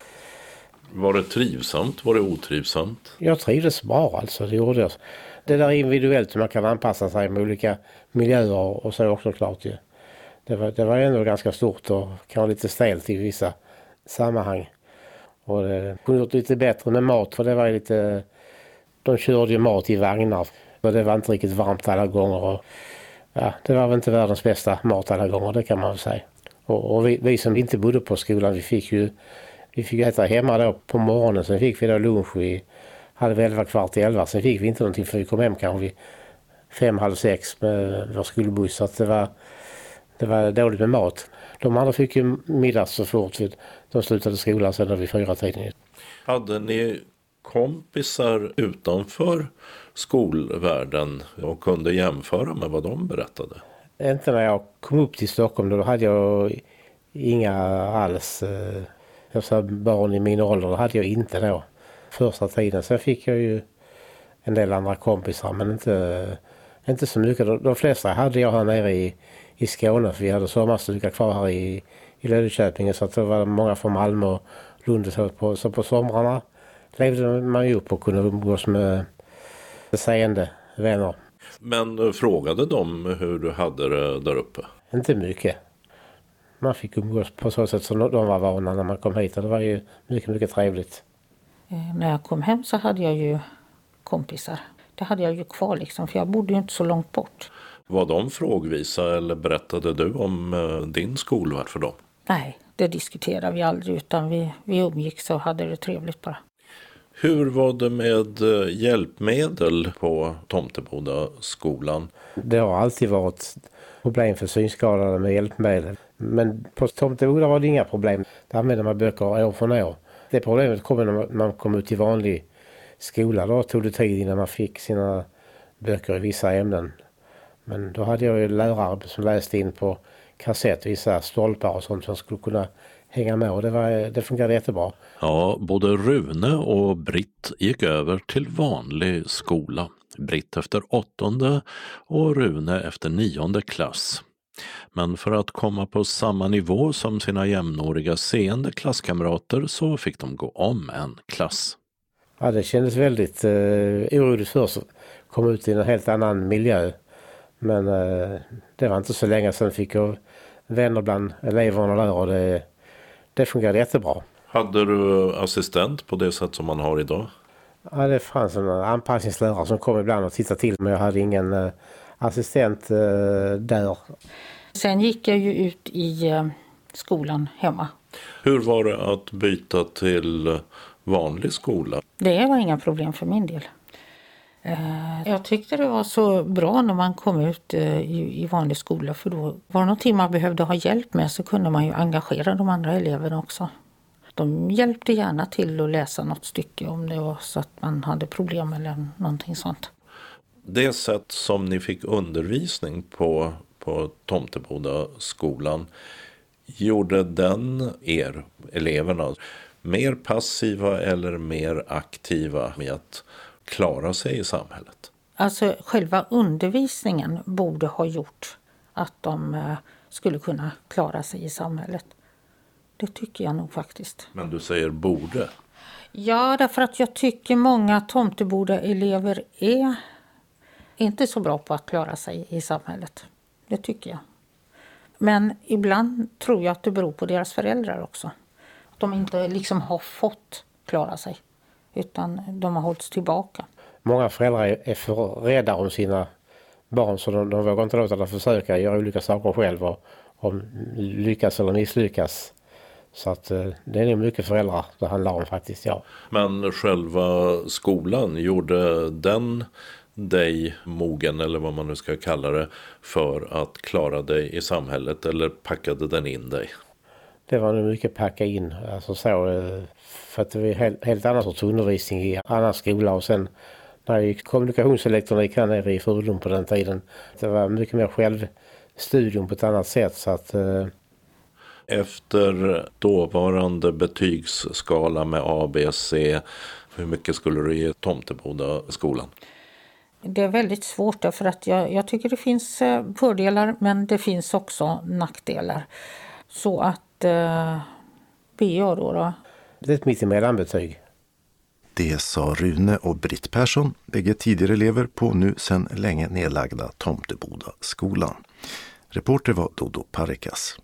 Var det trivsamt? Var det otrivsamt? Jag trivdes bra, alltså, det gjorde jag. Det där individuellt, man kan anpassa sig med olika miljöer och så också klart ju. Det var, det var ändå ganska stort och kan vara lite stelt i vissa sammanhang. Och det kunde gjort lite bättre med mat, för det var lite... De körde ju mat i vagnar och det var inte riktigt varmt alla gånger. Och, ja, det var väl inte världens bästa mat alla gånger, det kan man väl säga. Och, och vi, vi som inte bodde på skolan, vi fick ju vi fick äta hemma då på morgonen. Sen fick vi då lunch vid halv elva, kvart i elva. Sen fick vi inte någonting för vi kom hem kanske vid fem, halv sex med vår skolbuss. Så att det var... Det var dåligt med mat. De andra fick ju middag så fort de slutade skolan sedan vid fyra tiden. Hade ni kompisar utanför skolvärlden och kunde jämföra med vad de berättade? Inte när jag kom upp till Stockholm, då hade jag inga alls. Jag sa barn i min ålder, då hade jag inte då. Första tiden. Sen fick jag ju en del andra kompisar, men inte Inte så mycket. De, de flesta hade jag här nere i, i Skåne, för vi hade sommarstuga kvar här i, i Löddeköpinge, så att det var många från Malmö och Lund. Så på, så på somrarna levde man ju upp och kunde umgås med seende vänner. Men frågade de hur du hade det där uppe? Inte mycket. Man fick umgås på så sätt som de var vana när man kom hit, och det var ju mycket, mycket trevligt. Eh, när jag kom hem så hade jag ju kompisar. Det hade jag ju kvar liksom, för jag bodde ju inte så långt bort. Var de frågvisa eller berättade du om eh, din skolvärld för dem? Nej, det diskuterade vi aldrig, utan vi, vi umgicks och hade det trevligt bara. Hur var det med hjälpmedel på Tomteboda skolan? Det har alltid varit problem för synskadade med hjälpmedel. Men på Tomteboda var det inga problem. Där använde man böcker år från år. Det problemet kom när man kom ut i vanlig skola. Då tog det tid innan man fick sina böcker i vissa ämnen. Men då hade jag ju lärare som läste in på kassett vissa stolpar och sånt som skulle kunna hänga med, och det, var, det fungerade jättebra. Ja, både Rune och Britt gick över till vanlig skola. Britt efter åttonde och Rune efter nionde klass. Men för att komma på samma nivå som sina jämnåriga seende klasskamrater så fick de gå om en klass. Ja, det kändes väldigt eh, oroligt först att komma ut i en helt annan miljö. Men eh, det var inte så länge sedan fick jag vänner bland eleverna där, och det, det fungerade jättebra. Hade du assistent på det sätt som man har idag? Ja, det fanns en anpassningslärare som kom ibland och tittade till, men jag hade ingen eh, assistent eh, där. Sen gick jag ju ut i eh, skolan hemma. Hur var det att byta till vanlig skola? Det var inga problem för min del. Eh, jag tyckte det var så bra när man kom ut eh, i, i vanlig skola, för då var det någonting man behövde ha hjälp med, så kunde man ju engagera de andra eleverna också. De hjälpte gärna till att läsa något stycke om det var så att man hade problem eller någonting sånt. Det sätt som ni fick undervisning på, på Tomteboda skolan, gjorde den er, eleverna, mer passiva eller mer aktiva med att klara sig i samhället? Alltså själva undervisningen borde ha gjort att de eh, skulle kunna klara sig i samhället. Det tycker jag nog faktiskt. Men du säger borde? Ja, därför att jag tycker många Tomteboda-elever är inte så bra på att klara sig i samhället. Det tycker jag. Men ibland tror jag att det beror på deras föräldrar också. Att de inte liksom har fått klara sig, utan de har hållits tillbaka. Många föräldrar är för rädda om sina barn, så de, de vågar inte låta dem försöka göra olika saker själva och, och lyckas eller misslyckas. Så att det är nog mycket föräldrar det handlar om faktiskt, ja. Men själva skolan, gjorde den dig mogen, eller vad man nu ska kalla det, för att klara dig i samhället, eller packade den in dig? Det var nog mycket packa in, alltså så, för att det var helt, helt annan sorts undervisning i annan skola, och sen när jag gick kommunikationselektronik här nere i Furulund på den tiden, det var mycket mer självstudium på ett annat sätt, så att efter dåvarande betygsskala med A, B, C, hur mycket skulle du ge Tomteboda skolan? Det är väldigt svårt, för att jag, jag tycker det finns fördelar, men det finns också nackdelar. Så att eh, B A då, då. Det är ett mittemellanbetyg. Det sa Rune och Britt Persson, bägge tidigare elever på nu sedan länge nedlagda Tomteboda skolan. Reporter var Dodo Parikas.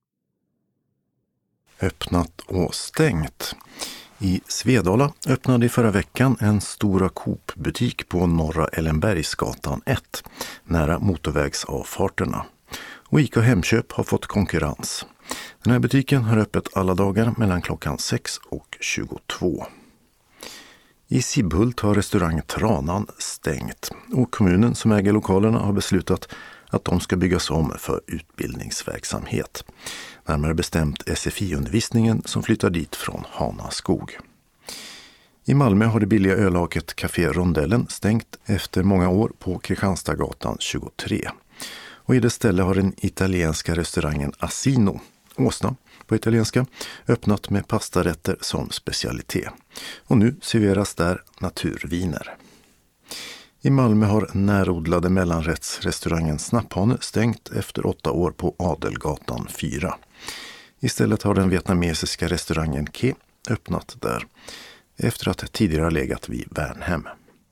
Öppnat och stängt. I Svedala öppnade i förra veckan en Stora Coop-butik på Norra Ellenbergsgatan ett, nära motorvägsavfarterna. Och Ica Hemköp har fått konkurrens. Den här butiken har öppet alla dagar mellan klockan sex och tjugotvå. I Sibbhult har restaurang Tranan stängt, och kommunen som äger lokalerna har beslutat att de ska byggas om för utbildningsverksamhet. Närmare bestämt S F I-undervisningen som flyttar dit från Hanaskog. I Malmö har det billiga ölaket Café Rondellen stängt efter många år på Kristianstadsgatan tjugotre. Och i det ställe har den italienska restaurangen Asino, Åsna på italienska, öppnat med pastarätter som specialitet. Och nu serveras där naturviner. I Malmö har närodlade mellanrättsrestaurangen Snapphane stängt efter åtta år på Adelgatan fyra. Istället har den vietnamesiska restaurangen Ke öppnat där, efter att tidigare legat vid Värnhem.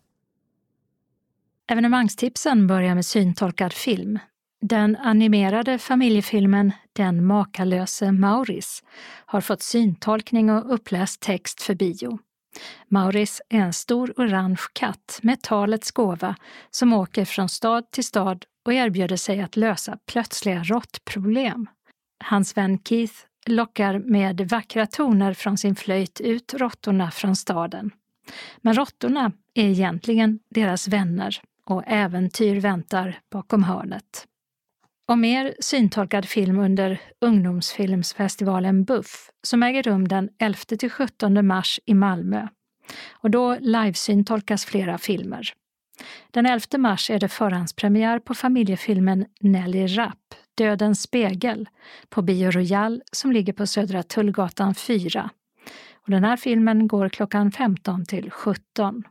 Evenemangstipsen börjar med syntolkad film. Den animerade familjefilmen Den makalöse Mauris har fått syntolkning och uppläst text för bio. Mauris är en stor orange katt med talets gåva som åker från stad till stad och erbjuder sig att lösa plötsliga råttproblem. Hans vän Keith lockar med vackra toner från sin flöjt ut råttorna från staden. Men råttorna är egentligen deras vänner och äventyr väntar bakom hörnet. Och mer syntolkad film under ungdomsfilmsfestivalen Buff som äger rum den elfte till sjuttonde mars i Malmö. Och då livesyntolkas flera filmer. Den elfte mars är det förhandspremiär på familjefilmen Nelly Rapp, Dödens spegel, på Bio Royal som ligger på Södra Tullgatan fyra. Och den här filmen går klockan femton till sjutton.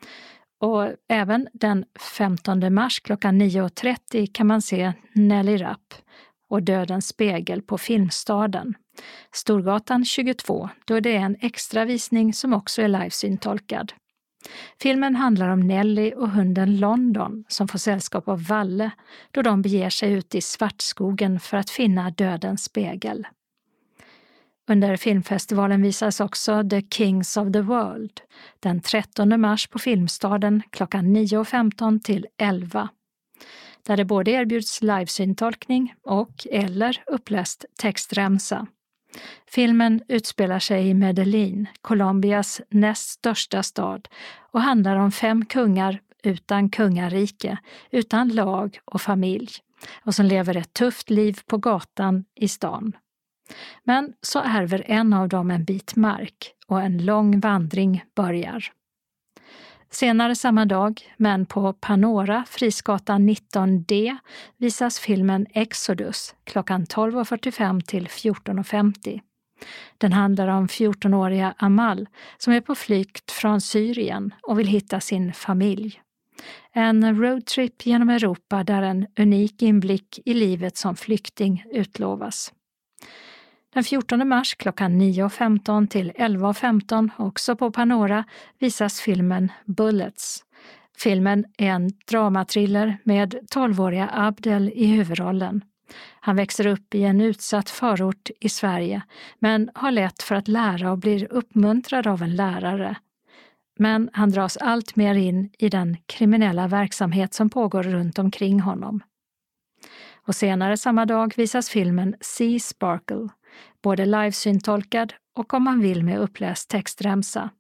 Och även den femtonde mars klockan nio och trettio kan man se Nelly Rapp och Dödens spegel på Filmstaden. Storgatan tjugotvå, då är det en extra visning som också är livesyntolkad. Filmen handlar om Nelly och hunden London som får sällskap av Valle då de beger sig ut i Svartskogen för att finna Dödens spegel. Under filmfestivalen visas också The Kings of the World den trettonde mars på Filmstaden klockan nio och femton till elva. Där det både erbjuds livesyntolkning och eller uppläst textremsa. Filmen utspelar sig i Medellin, Colombias näst största stad, och handlar om fem kungar utan kungarike, utan lag och familj, och som lever ett tufft liv på gatan i stan. Men så ärver en av dem en bit mark och en lång vandring börjar. Senare samma dag, men på Panora, Frisgatan nitton D, visas filmen Exodus klockan tolv och fyrtiofem till fjorton och femtio. Den handlar om fjortonåriga Amal som är på flykt från Syrien och vill hitta sin familj. En roadtrip genom Europa där en unik inblick i livet som flykting utlovas. Den fjortonde mars klockan nio och femton till elva och femton, också på Panora, visas filmen Bullets. Filmen är en dramatriller med tolvåriga Abdel i huvudrollen. Han växer upp i en utsatt förort i Sverige, men har lätt för att lära och blir uppmuntrad av en lärare. Men han dras allt mer in i den kriminella verksamhet som pågår runt omkring honom. Och senare samma dag visas filmen Sea Sparkle, både livesyntolkad och om man vill med uppläst textremsa.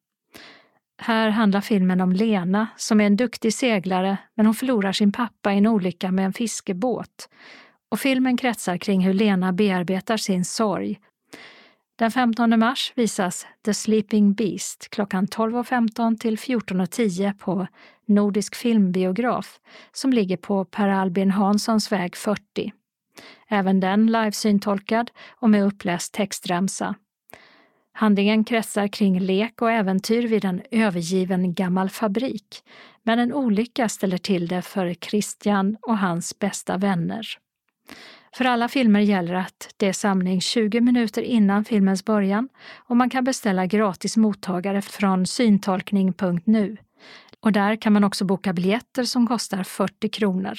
Här handlar filmen om Lena som är en duktig seglare, men hon förlorar sin pappa i en olycka med en fiskebåt. Och filmen kretsar kring hur Lena bearbetar sin sorg. Den femtonde mars visas The Sleeping Beast klockan tolv och femton till fjorton och tio på Nordisk filmbiograf som ligger på Per Albin Hanssons väg fyrtio. Även den livesyntolkad och med uppläst textremsa. Handlingen kretsar kring lek och äventyr vid en övergiven gammal fabrik, men en olycka ställer till det för Christian och hans bästa vänner. För alla filmer gäller att det är samling tjugo minuter innan filmens början och man kan beställa gratis mottagare från syntolkning punkt nu. Och där kan man också boka biljetter som kostar fyrtio kronor.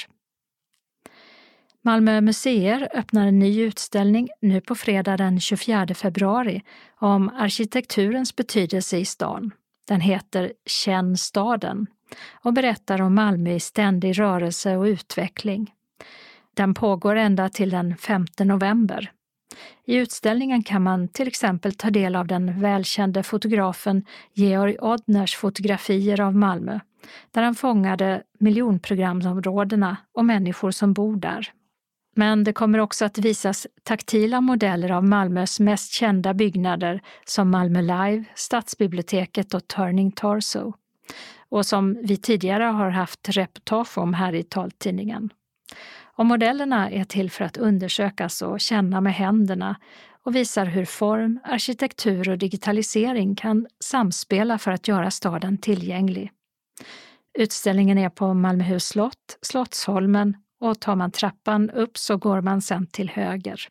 Malmö museer öppnar en ny utställning nu på fredag den tjugofjärde februari om arkitekturens betydelse i stan. Den heter Känn staden och berättar om Malmö i ständig rörelse och utveckling. Den pågår ända till den femte november. I utställningen kan man till exempel ta del av den välkände fotografen Georg Odners fotografier av Malmö, där han fångade miljonprogramsområdena och människor som bor där. Men det kommer också att visas taktila modeller av Malmös mest kända byggnader som Malmö Live, Stadsbiblioteket och Turning Torso. Och som vi tidigare har haft reportage om här i taltidningen. Och modellerna är till för att undersökas och känna med händerna och visar hur form, arkitektur och digitalisering kan samspela för att göra staden tillgänglig. Utställningen är på Malmöhus slott, Slottsholmen, och tar man trappan upp så går man sen till höger.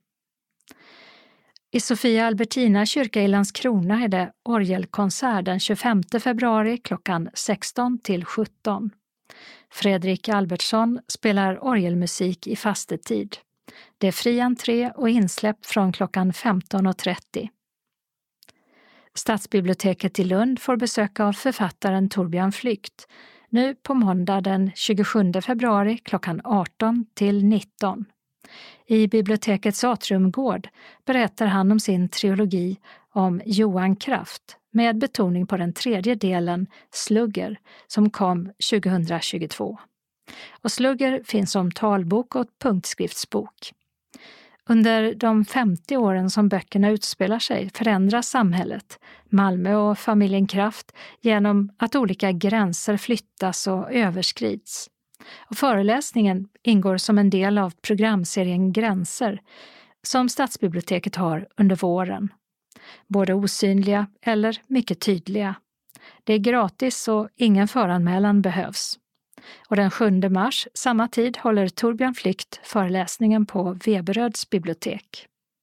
I Sofia Albertina kyrka i Landskrona är det orgelkonsert den tjugofemte februari klockan sexton till sjutton. Fredrik Albertsson spelar orgelmusik i fastetid. Det är fri entré och insläpp från klockan femton och trettio. Stadsbiblioteket i Lund får besök av författaren Torbjörn Flygt nu på måndag den tjugosjunde februari klockan arton till nitton. I bibliotekets atriumgård berättar han om sin trilogi om Johan Kraft med betoning på den tredje delen, Slugger, som kom tjugohundratjugotvå. Och Slugger finns som talbok och punktskriftsbok. Under de femtio åren som böckerna utspelar sig förändras samhället, Malmö och familjen Kraft, genom att olika gränser flyttas och överskrids. Och föreläsningen ingår som en del av programserien Gränser som Stadsbiblioteket har under våren. Både osynliga eller mycket tydliga. Det är gratis och ingen föranmälan behövs. Och den sjunde mars, samma tid, håller Torbjörn Flygt föreläsningen på Veberöds bibliotek.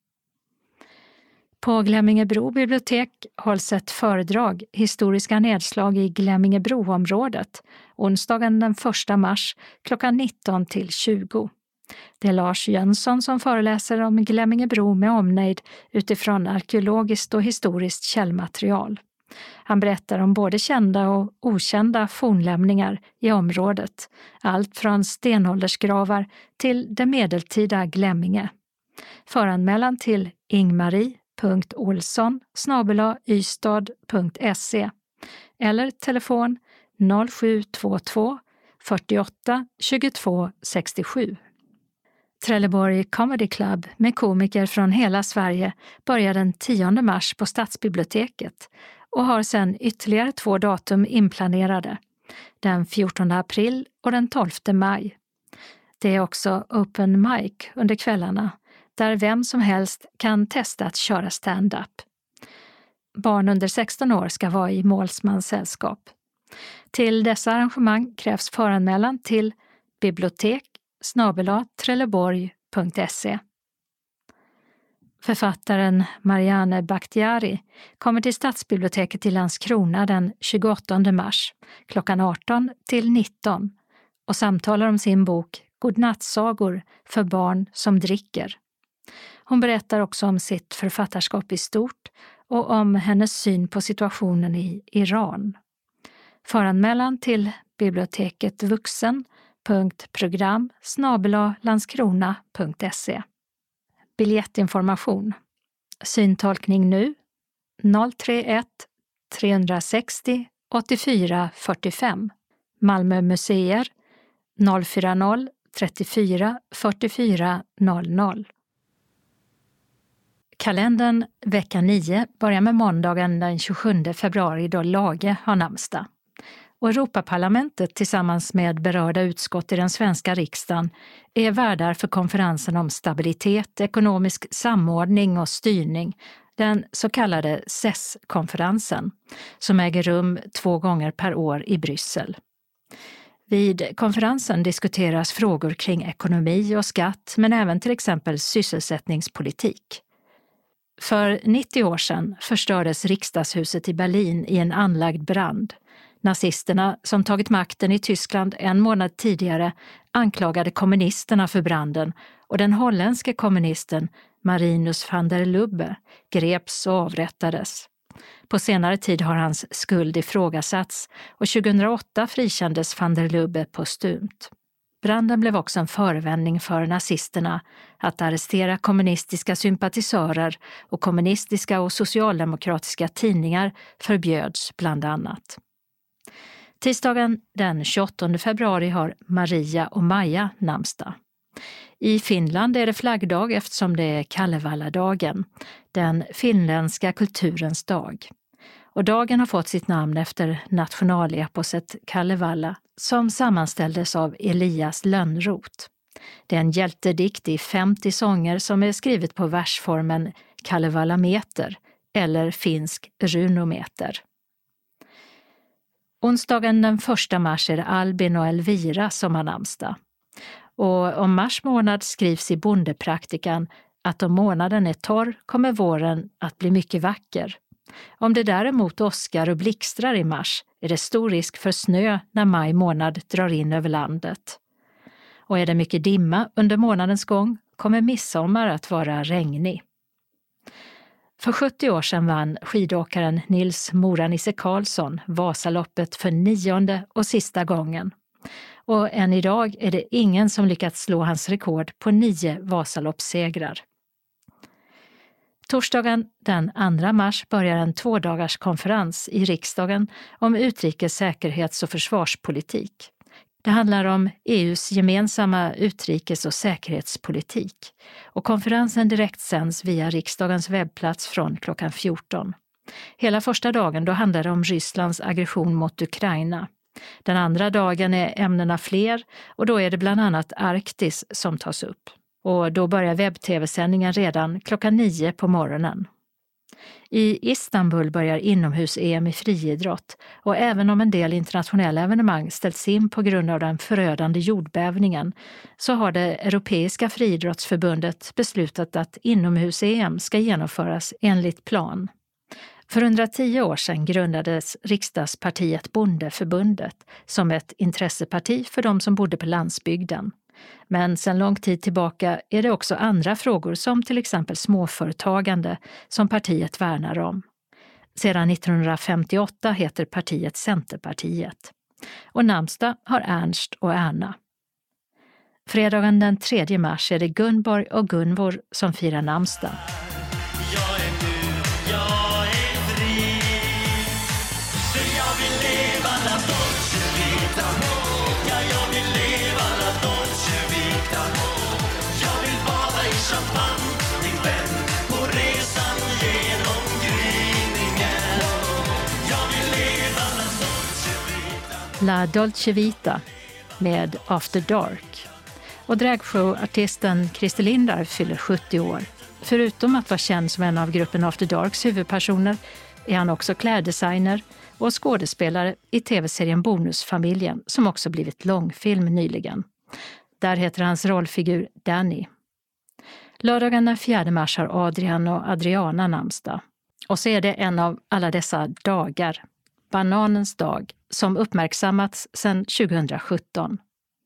På Glemmingebro bibliotek hålls ett föredrag, historiska nedslag i Glemmingebroområdet, onsdagen den första mars klockan nitton till tjugo. Det är Lars Jönsson som föreläser om Glemmingebro med omnejd utifrån arkeologiskt och historiskt källmaterial. Han berättar om både kända och okända fornlämningar i området, allt från stenåldersgravar till det medeltida Glemminge. Föranmälan till ingmarie punkt olsson snabel-a ystad punkt se eller telefon noll sju två två fyrtioåtta tjugotvå sextiosju. Trelleborg Comedy Club med komiker från hela Sverige börjar den tionde mars på Stadsbiblioteket och har sedan ytterligare två datum inplanerade, den fjortonde april och den tolfte maj. Det är också open mic under kvällarna, där vem som helst kan testa att köra stand-up. Barn under sexton år ska vara i målsmanssällskap. Till dessa arrangemang krävs föranmälan till bibliotek snabel-a trelleborg punkt se. Författaren Marianne Bakhtiari kommer till Stadsbiblioteket i Landskrona den tjugoåttonde mars klockan arton till nitton och samtalar om sin bok Godnattsagor för barn som dricker. Hon berättar också om sitt författarskap i stort och om hennes syn på situationen i Iran. Föranmälan till biblioteket vuxen punkt program snabel-a landskrona punkt se. Biljettinformation. Syntolkning nu noll tre ett tre sex noll åttiofyra fyrtiofem. Malmö museer noll fyra noll trettiofyra fyrtiofyra noll noll. Kalendern vecka nio börjar med måndagen den tjugosjunde februari då Lage har namnsdag. Och Europaparlamentet tillsammans med berörda utskott i den svenska riksdagen är värdar för konferensen om stabilitet, ekonomisk samordning och styrning, den så kallade S E S-konferensen, som äger rum två gånger per år i Bryssel. Vid konferensen diskuteras frågor kring ekonomi och skatt, men även till exempel sysselsättningspolitik. För nittio år sedan förstördes riksdagshuset i Berlin i en anlagd brand. Nazisterna, som tagit makten i Tyskland en månad tidigare, anklagade kommunisterna för branden och den holländske kommunisten Marinus van der Lubbe greps och avrättades. På senare tid har hans skuld ifrågasatts och tjugohundraåtta frikändes van der Lubbe postumt. Branden blev också en förevändning för nazisterna att arrestera kommunistiska sympatisörer och kommunistiska och socialdemokratiska tidningar förbjöds bland annat. Tisdagen den tjugoåttonde februari har Maria och Maja namnsdag. I Finland är det flaggdag eftersom det är Kalevala-dagen, den finländska kulturens dag. Och dagen har fått sitt namn efter nationaleposet Kalevala som sammanställdes av Elias Lönnroth. Det är en hjältedikt i femtio sånger som är skrivet på versformen Kalevalameter eller finsk runometer. Onsdagen den första mars är det Albin och Elvira som har namnsdag. Och om mars månad skrivs i Bondepraktikan att om månaden är torr kommer våren att bli mycket vacker. Om det däremot åskar och blixtrar i mars är det stor risk för snö när maj månad drar in över landet. Och är det mycket dimma under månadens gång kommer midsommar att vara regnig. För sjuttio år sedan vann skidåkaren Nils Mora-Nisse Karlsson Vasaloppet för nionde och sista gången. Och än idag är det ingen som lyckats slå hans rekord på nio Vasaloppssegrar. Torsdagen den andra mars börjar en tvådagars konferens i riksdagen om utrikes-, säkerhets- och försvarspolitik. Det handlar om E U:s gemensamma utrikes- och säkerhetspolitik. Och konferensen direkt sänds via riksdagens webbplats från klockan fjorton. Hela första dagen då handlar det om Rysslands aggression mot Ukraina. Den andra dagen är ämnena fler och då är det bland annat Arktis som tas upp. Och då börjar webb-tv-sändningen redan klockan nio på morgonen. I Istanbul börjar inomhus-E M i friidrott och även om en del internationella evenemang ställts in på grund av den förödande jordbävningen så har det Europeiska friidrottsförbundet beslutat att inomhus-E M ska genomföras enligt plan. För hundratio år sedan grundades riksdagspartiet Bondeförbundet som ett intresseparti för de som bodde på landsbygden. Men sedan lång tid tillbaka är det också andra frågor som till exempel småföretagande som partiet värnar om. Sedan nittonhundrafemtioåtta heter partiet Centerpartiet. Och namnsdag har Ernst och Erna. Fredagen den tredje mars är det Gunborg och Gunvor som firar namnsdag. La Dolce Vita med After Dark. Och dragshowartisten Christer Lindar fyller sjuttio år. Förutom att vara känd som en av gruppen After Darks huvudpersoner är han också kläddesigner och skådespelare i tv-serien Bonusfamiljen som också blivit långfilm nyligen. Där heter hans rollfigur Danny. Lördagen den fjärde mars har Adrian och Adriana namnsdag. Och så är det en av alla dessa dagar, bananens dag, som uppmärksammats sedan tjugohundrasjutton.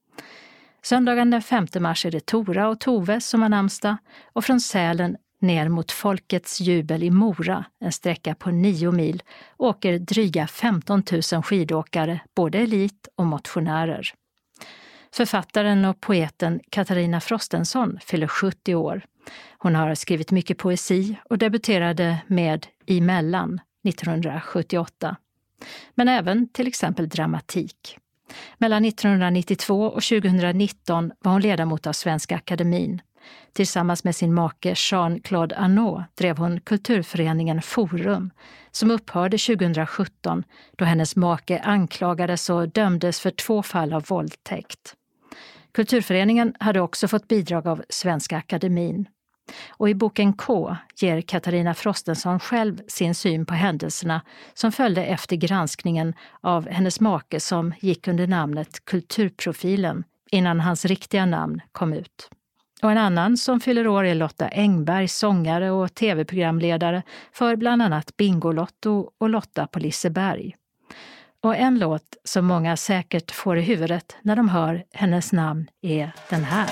Söndagen den femte mars är det Tora och Tove som har namnsdag och från Sälen ner mot Folkets jubel i Mora, en sträcka på nio mil, åker dryga femton tusen skidåkare, både elit och motionärer. Författaren och poeten Katarina Frostenson fyller sjuttio år. Hon har skrivit mycket poesi och debuterade med I mellan nittonhundrasjuttioåtta. Men även till exempel dramatik. Mellan nittonhundranittiotvå och tjugohundranitton var hon ledamot av Svenska Akademin. Tillsammans med sin make Jean-Claude Arnault drev hon kulturföreningen Forum som upphörde tjugohundrasjutton då hennes make anklagades och dömdes för två fall av våldtäkt. Kulturföreningen hade också fått bidrag av Svenska Akademin. Och i boken K ger Katarina Frostenson själv sin syn på händelserna som följde efter granskningen av hennes make som gick under namnet Kulturprofilen innan hans riktiga namn kom ut. Och en annan som fyller år är Lotta Engberg, sångare och tv-programledare för bland annat Bingolotto och Lotta på Liseberg. Och en låt som många säkert får i huvudet när de hör hennes namn är den här.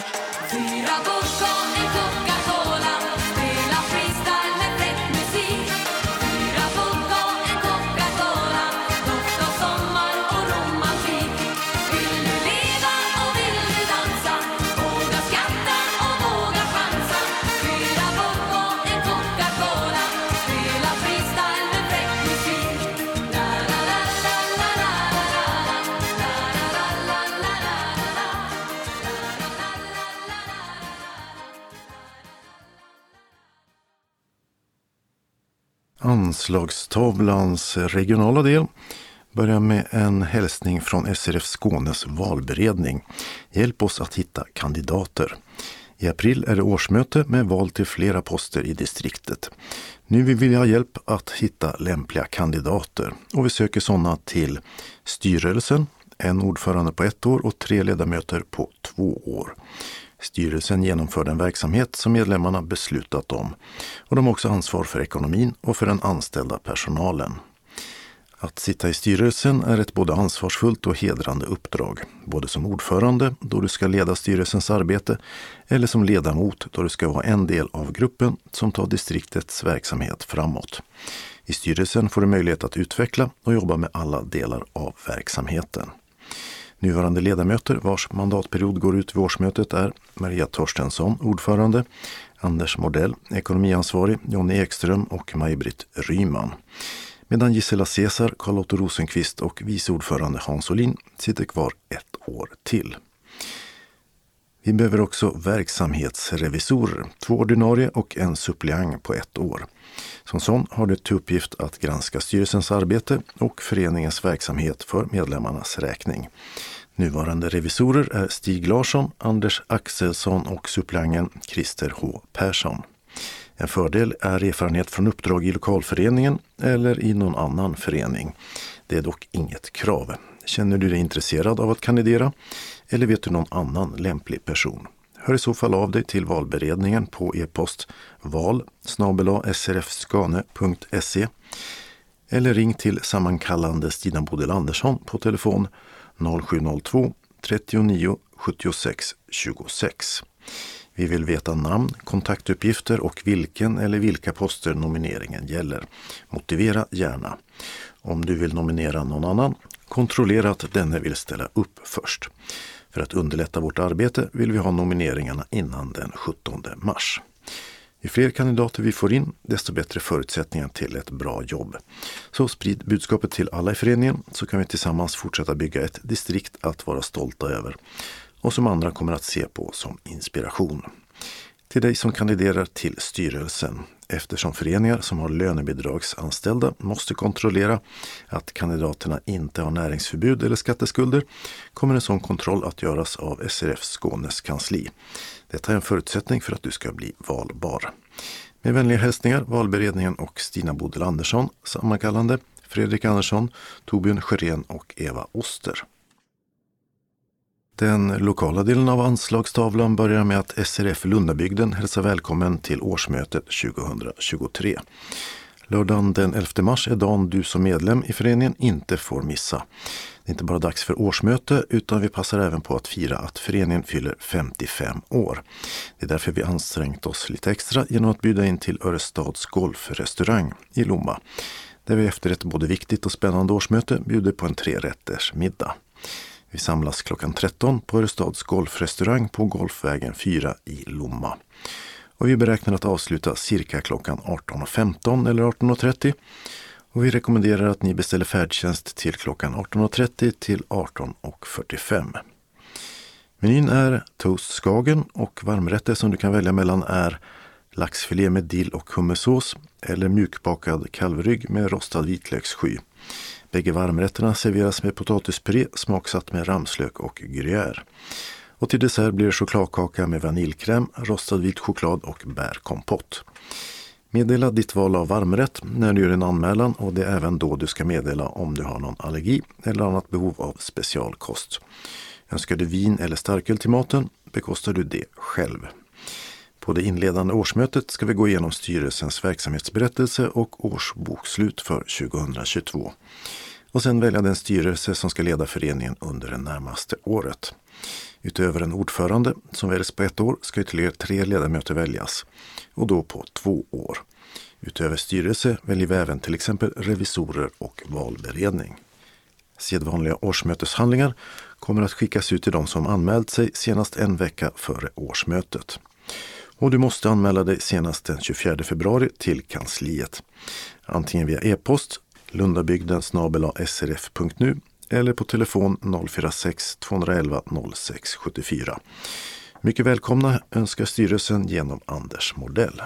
Anslagstavlans regionala del börjar med en hälsning från S R F Skånes valberedning. Hjälp oss att hitta kandidater. I april är det årsmöte med val till flera poster i distriktet. Nu vill vi ha hjälp att hitta lämpliga kandidater och vi söker sådana till styrelsen, en ordförande på ett år och tre ledamöter på två år. Styrelsen genomför den verksamhet som medlemmarna beslutat om och de har också ansvar för ekonomin och för den anställda personalen. Att sitta i styrelsen är ett både ansvarsfullt och hedrande uppdrag, både som ordförande då du ska leda styrelsens arbete eller som ledamot då du ska vara en del av gruppen som tar distriktets verksamhet framåt. I styrelsen får du möjlighet att utveckla och jobba med alla delar av verksamheten. Nuvarande ledamöter vars mandatperiod går ut vid årsmötet är Maria Torstensson, ordförande, Anders Mordell, ekonomiansvarig, Jonny Ekström och Maj-Britt Ryman. Medan Gisela Cesar, Carl-Otto Rosenqvist och vice ordförande Hans Olin sitter kvar ett år till. Vi behöver också verksamhetsrevisorer, två ordinarie och en suppleant på ett år. Som sån har du till uppgift att granska styrelsens arbete och föreningens verksamhet för medlemmarnas räkning. Nuvarande revisorer är Stig Larsson, Anders Axelsson och suppleanten Christer H. Persson. En fördel är erfarenhet från uppdrag i lokalföreningen eller i någon annan förening. Det är dock inget krav. Känner du dig intresserad av att kandidera eller vet du någon annan lämplig person? Hör i så fall av dig till valberedningen på e-post val snabel-a srfskane punkt se eller ring till sammankallande Stina Bodil Andersson på telefon noll sju noll två trettionio sjuttiosex tjugosex. Vi vill veta namn, kontaktuppgifter och vilken eller vilka poster nomineringen gäller. Motivera gärna. Om du vill nominera någon annan, kontrollera att denne vill ställa upp först. För att underlätta vårt arbete vill vi ha nomineringarna innan den sjuttonde mars. Ju fler kandidater vi får in, desto bättre förutsättningar till ett bra jobb. Så sprid budskapet till alla i föreningen så kan vi tillsammans fortsätta bygga ett distrikt att vara stolta över. Och som andra kommer att se på som inspiration. Till dig som kandiderar till styrelsen, eftersom föreningar som har lönebidragsanställda måste kontrollera att kandidaterna inte har näringsförbud eller skatteskulder, kommer en sån kontroll att göras av S R F Skånes kansli. Detta är en förutsättning för att du ska bli valbar. Med vänliga hälsningar valberedningen och Stina Bodil Andersson, sammankallande Fredrik Andersson, Torbjörn Sjörén och Eva Oster. Den lokala delen av anslagstavlan börjar med att S R F Lundabygden hälsar välkommen till årsmötet tjugohundratjugotre. Lördagen den elfte mars är dagen du som medlem i föreningen inte får missa. Det är inte bara dags för årsmöte utan vi passar även på att fira att föreningen fyller femtiofem år. Det är därför vi ansträngt oss lite extra genom att bjuda in till Örestads golfrestaurang i Lomma. Där vi efter ett både viktigt och spännande årsmöte bjuder på en trerätters middag. Vi samlas klockan tretton på Örestads golfrestaurang på Golfvägen fyra i Lomma. Och vi beräknar att avsluta cirka klockan arton femton eller arton trettio. Och vi rekommenderar att ni beställer färdtjänst till klockan arton trettio till arton fyrtiofem. Menyn är toast skagen och varmrätter som du kan välja mellan är laxfilé med dill och hummersås eller mjukbakad kalvrygg med rostad vitlökssky. Bägge varmrätterna serveras med potatispuré smaksatt med ramslök och gruyère. Och till dessert blir det chokladkaka med vaniljkräm, rostad vit choklad och bärkompott. Meddela ditt val av varmrätt när du gör en anmälan och det är även då du ska meddela om du har någon allergi eller annat behov av specialkost. Önskar du vin eller starköl till maten bekostar du det själv. På det inledande årsmötet ska vi gå igenom styrelsens verksamhetsberättelse och årsbokslut för tjugohundratjugotvå. Och sen välja den styrelse som ska leda föreningen under det närmaste året. Utöver en ordförande som väljs på ett år ska ytterligare tre ledamöter väljas. Och då på två år. Utöver styrelse väljer vi även till exempel revisorer och valberedning. Sedvanliga årsmöteshandlingar kommer att skickas ut till de som anmält sig senast en vecka före årsmötet. Och du måste anmäla dig senast den tjugofjärde februari till kansliet. Antingen via e-post lundabygden snabel-a srf punkt nu eller på telefon noll fyra sex två ett ett noll sex sju fyra. Mycket välkomna önskar styrelsen genom Anders Mordell.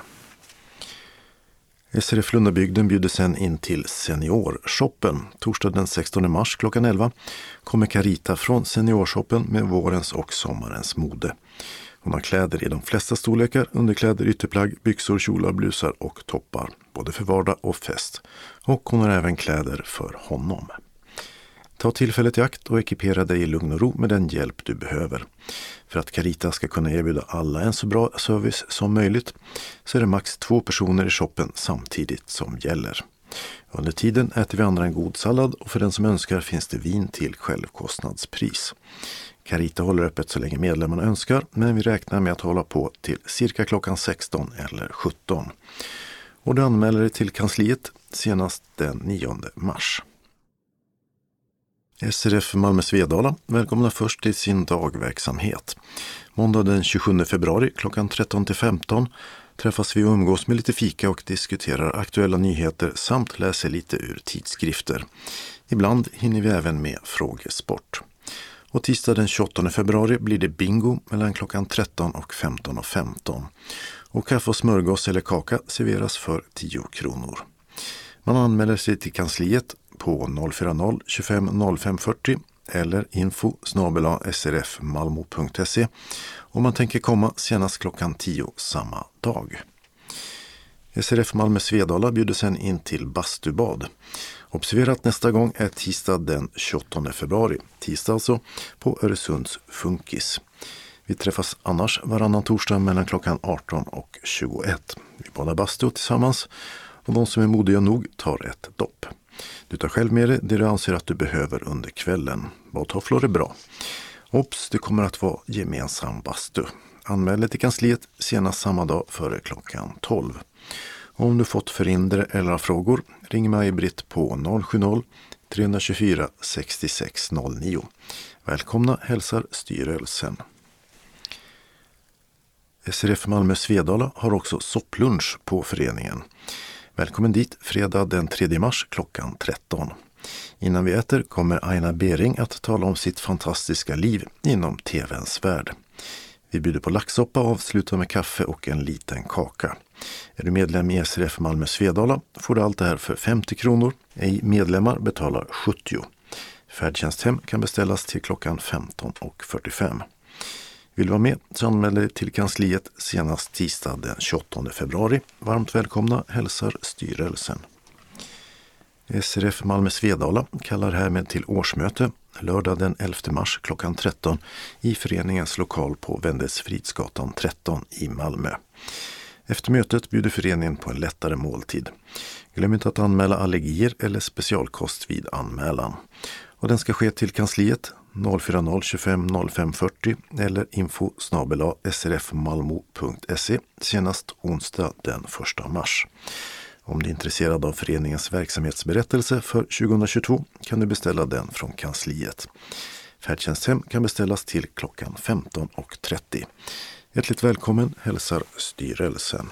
S R F Lundabygden bjuder sen in till Seniorshoppen. Torsdag den sextonde mars klockan elva kommer Carita från Seniorshoppen med vårens och sommarens mode. Hon har kläder i de flesta storlekar, underkläder, ytterplagg, byxor, kjolar, blusar och toppar, både för vardag och fest. Och hon har även kläder för honom. Ta tillfället i akt och ekipera dig i lugn och ro med den hjälp du behöver. För att Carita ska kunna erbjuda alla en så bra service som möjligt så är det max två personer i shoppen samtidigt som gäller. Under tiden äter vi andra en god sallad och för den som önskar finns det vin till självkostnadspris. Carita håller öppet så länge medlemmarna önskar, men vi räknar med att hålla på till cirka klockan sexton eller sjutton. Och du anmäler dig till kansliet senast den nionde mars. S R F Malmö Svedala välkomnar först till sin dagverksamhet. Måndag den tjugosjunde februari klockan tretton till femton träffas vi och umgås med lite fika och diskuterar aktuella nyheter samt läser lite ur tidskrifter. Ibland hinner vi även med frågesport. Och tisdag den tjugoåttonde februari blir det bingo mellan klockan tretton och femton och femton. Och kaffe och smörgås eller kaka serveras för tio kronor. Man anmäler sig till kansliet på noll fyra noll tjugofem noll fem fyrtio eller info snabel-a s r f malmo punkt se om man tänker komma senast klockan tio samma dag. S R F Malmö Svedala bjuder sen in till bastubad. Observera att nästa gång är tisdag den tjugoåttonde februari, tisdag alltså, på Öresunds Funkis. Vi träffas annars varannan torsdag mellan klockan arton och tjugoett. Vi badar bastu tillsammans och de som är modiga nog tar ett dopp. Du tar själv med dig det du anser att du behöver under kvällen. Badtofflor är bra. Ops, det kommer att vara gemensam bastu. Anmäl dig till kansliet senast samma dag före klockan tolv. Om du fått förhinder eller frågor, ring mig Britt på noll sju noll tre tjugofyra sextiosex noll nio. Välkomna hälsar styrelsen. S R F Malmö Svedala har också sopplunch på föreningen. Välkommen dit fredag den tredje mars klockan tretton. Innan vi äter kommer Aina Bering att tala om sitt fantastiska liv inom T V:ns värld. Vi bjuder på laxsoppa och avslutar med kaffe och en liten kaka. Är du medlem i S R F Malmö Svedala får du allt det här för femtio kronor. Ej medlemmar betalar sjuttio. Färdtjänsthem kan beställas till klockan femton och fyrtiofem. Vill du vara med så anmäl dig till kansliet senast tisdag den tjugoåttonde februari. Varmt välkomna hälsar styrelsen. S R F Malmö Svedala kallar härmed till årsmöte lördag den elfte mars klockan tretton i föreningens lokal på Wendelsfridsgatan tretton i Malmö. Efter mötet bjuder föreningen på en lättare måltid. Glöm inte att anmäla allergier eller specialkost vid anmälan. Och den ska ske till kansliet noll fyra noll tjugofem noll fem fyrtio eller info snabel-a s r f malmo punkt se senast onsdag den första mars. Om du är intresserad av föreningens verksamhetsberättelse för tjugohundratjugotvå kan du beställa den från kansliet. Färdtjänsthem kan beställas till klockan femton och trettio. Hjärtligt välkommen hälsar styrelsen.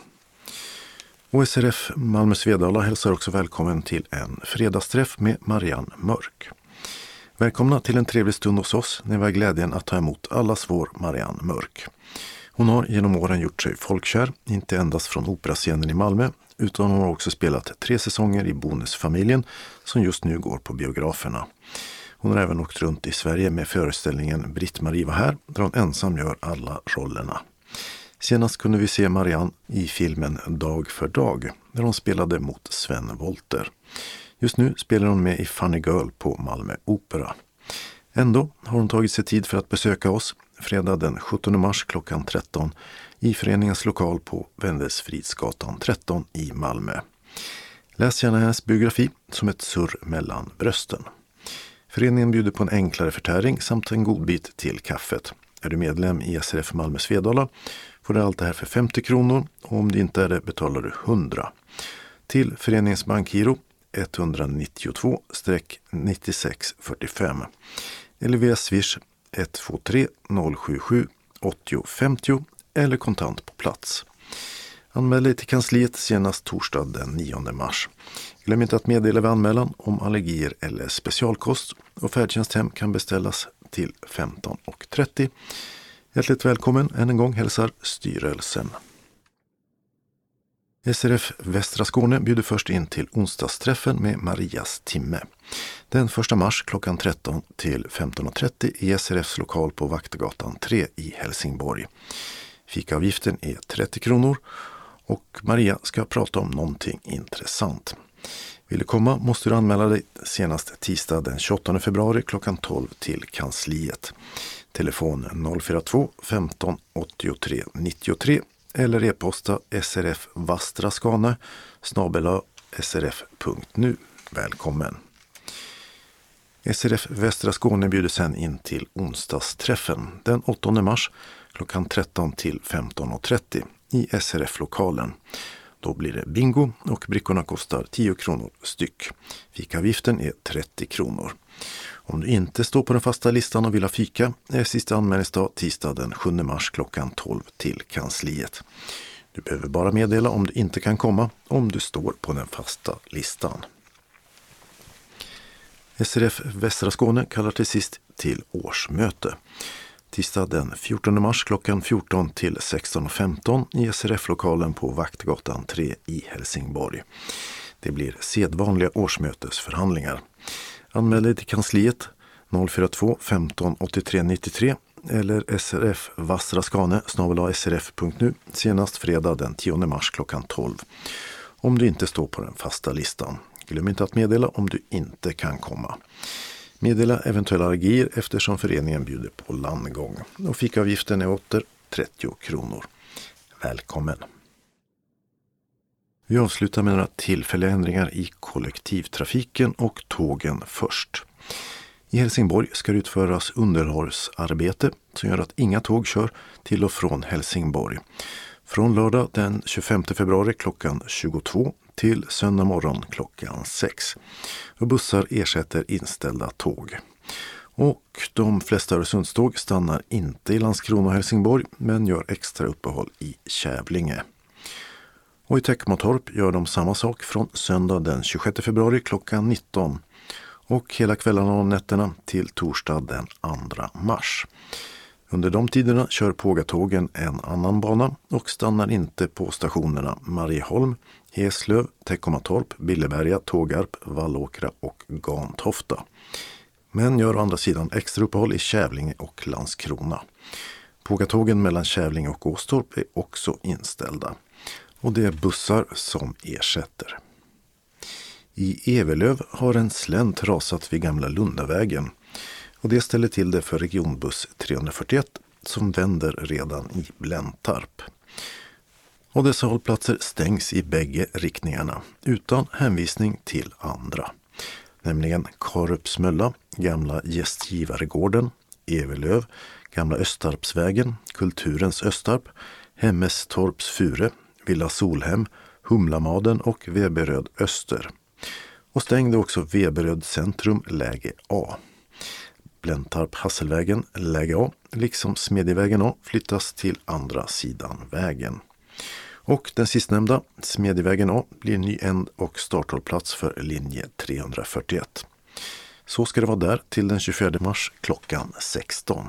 Och S R F Malmö Svedala hälsar också välkommen till en fredagsträff med Marianne Mörk. Välkomna till en trevlig stund hos oss när vi har glädjen att ta emot allas vår Marianne Mörk. Hon har genom åren gjort sig folkkär, inte endast från operascenen i Malmö, utan hon har också spelat tre säsonger i Bonusfamiljen som just nu går på biograferna. Hon har även åkt runt i Sverige med föreställningen Britt-Marie var här, där hon ensam gör alla rollerna. Senast kunde vi se Marianne i filmen Dag för dag, där hon spelade mot Sven Wollter. Just nu spelar hon med i Funny Girl på Malmö Opera. Ändå har hon tagit sig tid för att besöka oss fredag den sjuttonde mars klockan tretton i föreningens lokal på Wendelsfridsgatan tretton i Malmö. Läs gärna hennes biografi som ett surr mellan brösten. Föreningen bjuder på en enklare förtäring samt en godbit till kaffet. Är du medlem i S R F Malmö Svedala får du allt det här för femtio kronor och om det inte är det betalar du hundra. Till föreningens bankgiro ett nittiotvå nittiosex fyrtiofem eller via Swish ett två tre noll sju sju åttio femtio eller kontant på plats. Anmäl dig till kansliet senast torsdag den nionde mars. Glöm inte att meddela vid anmälan om allergier eller specialkost och färdtjänsthem kan beställas till femton och trettio. Hjärtligt välkommen än en gång hälsar styrelsen. S R F Västra Skåne bjuder först in till onsdagsträffen med Marias timme. Den första mars klockan tretton till femton och trettio i S R F:s lokal på Vaktgatan tre i Helsingborg. Fikaavgiften är trettio kronor och Maria ska prata om någonting intressant. Vill du komma måste du anmäla dig senast tisdag den tjugoåttonde februari klockan tolv till kansliet. Telefon noll fyra två femton åttiotre nittiotre eller e-posta srfvastraskane snabel-a srf punkt nu. Välkommen! S R F Västra Skåne bjuder sen in till onsdagsträffen den åttonde mars klockan tretton till femton och trettio i S R F-lokalen. Då blir det bingo och brickorna kostar tio kronor styck. Fikaavgiften är trettio kronor. Om du inte står på den fasta listan och vill ha fika är sista anmälningsdag tisdag den sjunde mars klockan tolv till kansliet. Du behöver bara meddela om du inte kan komma om du står på den fasta listan. S R F Västra Skåne kallar till sist till årsmöte. Tisdag den fjortonde mars klockan fjorton till sexton och femton i S R F-lokalen på Vaktgatan tre i Helsingborg. Det blir sedvanliga årsmötesförhandlingar. Anmäl dig till kansliet noll fyra två femton åttiotre nittiotre eller srfvastraskane snabel-a srf punkt nu senast fredag den tionde mars klockan tolv. Om du inte står på den fasta listan. Glöm inte att meddela om du inte kan komma. Meddela eventuella allergier eftersom föreningen bjuder på landgång. Och fikaavgiften är åter trettio kronor. Välkommen! Vi avslutar med några tillfälliga ändringar i kollektivtrafiken och tågen först. I Helsingborg ska det utföras underhållsarbete som gör att inga tåg kör till och från Helsingborg. Från lördag den tjugofemte februari klockan tjugotvå till söndag morgon klockan sex. Och bussar ersätter inställda tåg. Och de flesta Öresundståg stannar inte i Landskrona och Helsingborg men gör extra uppehåll i Kävlinge. Och i Teckomatorp gör de samma sak från söndag den tjugosjätte februari klockan nitton och hela kvällarna och nätterna till torsdag den andra mars. Under de tiderna kör Pågatågen en annan bana och stannar inte på stationerna Marieholm, Eslöv, Teckomatorp, Billeberga, Tågarp, Vallåkra och Gantofta. Men gör å andra sidan extra uppehåll i Kävlinge och Landskrona. Pågatågen mellan Kävlinge och Åstorp är också inställda. Och det är bussar som ersätter. I Evelöv har en slänt rasat vid gamla Lundavägen. Och det ställer till det för regionbuss trehundrafyrtioett som vänder redan i Blentarp. Och dessa hållplatser stängs i bägge riktningarna utan hänvisning till andra. Nämligen Karupsmölla, gamla Gästgivaregården, Evelöv, gamla Östarpsvägen, Kulturens Östarp, Hemmestorps Fure, Villa Solhem, Humlamaden och Veberöd Öster. Och stängde också Veberöd Centrum läge A. Blentarp Hasselvägen läge A, liksom Smedjevägen A, flyttas till andra sidan vägen. Och den sistnämnda, Smedjevägen A, blir ny änd- och starthållplats för linje trehundrafyrtioett. Så ska det vara där till den tjugofjärde mars klockan sexton.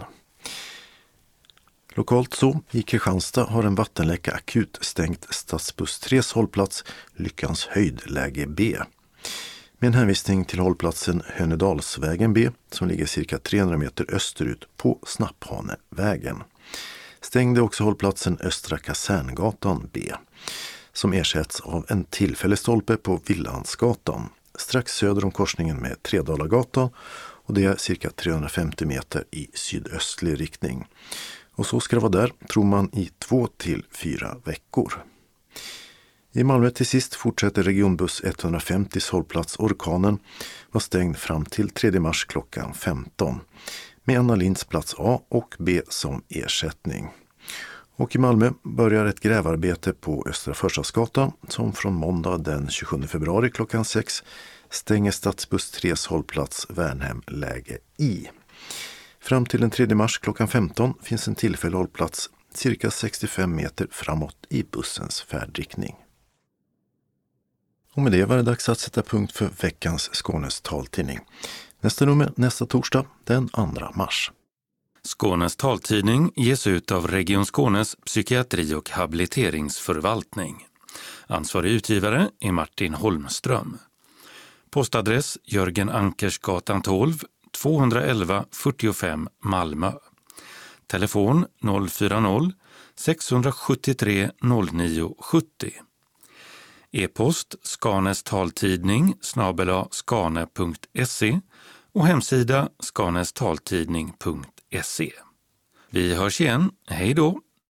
Lokalt så, i Kristianstad har en vattenläcka akut stängt Stadsbuss tres hållplats Lyckans höjd läge B. Med en hänvisning till hållplatsen Hönedalsvägen B som ligger cirka trehundra meter österut på Snapphanevägen. Stängde också hållplatsen Östra Kaserngatan B som ersätts av en tillfällig stolpe på Villansgatan strax söder om korsningen med Tredalagatan och det är cirka trehundrafemtio meter i sydöstlig riktning. Och så ska det vara där, tror man, i två till fyra veckor. I Malmö till sist fortsätter regionbuss etthundrafemtio hållplats Orkanen var stängd fram till tredje mars klockan femton med Anna Linds plats A och B som ersättning. Och i Malmö börjar ett grävarbete på Östra Förstadsgatan som från måndag den tjugosjunde februari klockan sex stänger Stadsbuss tres hållplats Värnhem läge I. Fram till den tredje mars klockan femton finns en tillfällig hållplats cirka sextiofem meter framåt i bussens färdriktning. Och med det var det dags att sätta punkt för veckans Skånes taltidning. Nästa nummer nästa torsdag den andra mars. Skånes taltidning ges ut av Region Skånes psykiatri- och habiliteringsförvaltning. Ansvarig utgivare är Martin Holmström. Postadress Jörgen Ankersgatan tolv, tvåhundraelva fyrtiofem Malmö. Telefon noll fyra noll, sex sju tre, noll nio sju noll. E-post Skanes taltidning snabel-a skane punkt se och hemsida skanestaltidning punkt se. Vi hörs igen. Hej då!